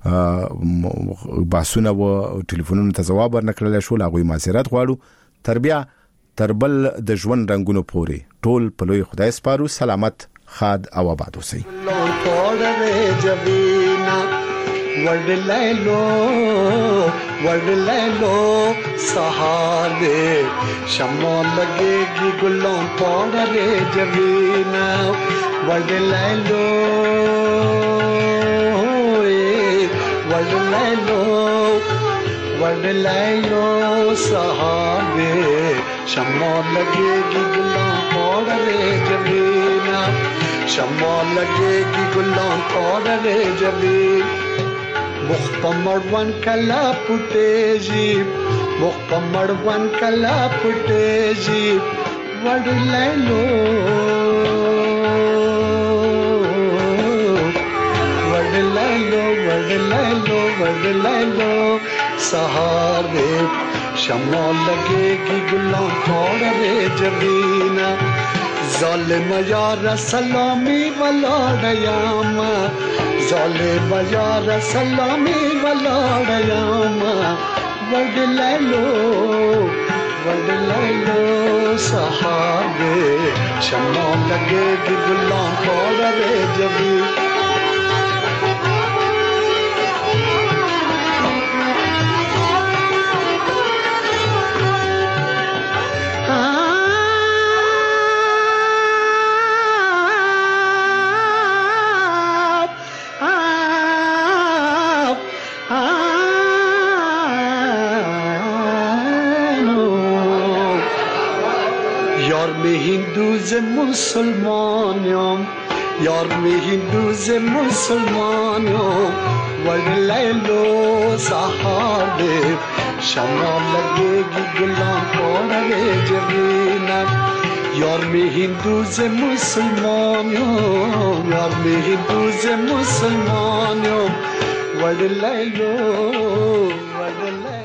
چې باسونه او ټلیفونونو ته جواب ورنکړل شو لا غوي معذرت غواړو. تربیه تربل د ژوند رنگونو پوري ټول په لوی خدای سپارو. سلامت خاد او آباد اوسئ. ورد لیلو ورد لیلو سہارے شمع لگے گی گلوں پاؤڈر جبینا ورد لیلو ورد لیلو ورد لیلو سہارے شمع لگے گی گلوں پاؤڈر جبینا شمع لگے گی گلوں پاؤڈر جبینا مخپمړ ون کلا پټېږي مخپمړ ون کلا پټېږي वड ले लो वड ले लो वड ले लो वड ले लो सहारे शमा लगेगी गुलाम थोड़ा रे जबीना ज़ालिम यार सलामी वलाड़यामा ज़ालिम यार सलामी वलाड़यामा वड ले लो वड ले लो सहारे शमा लगेगी गुलाम थोड़ा रे जबीना हिंदू मुसलमानों यार में हिंदू से मुसलमानों वड ले लो सहारे शमा लगेगी गुलाम थोड़ा रे जबीना यार में हिंदू से मुसलमानों यार में हिंदू से मुसलमानों वड ले लो वड ले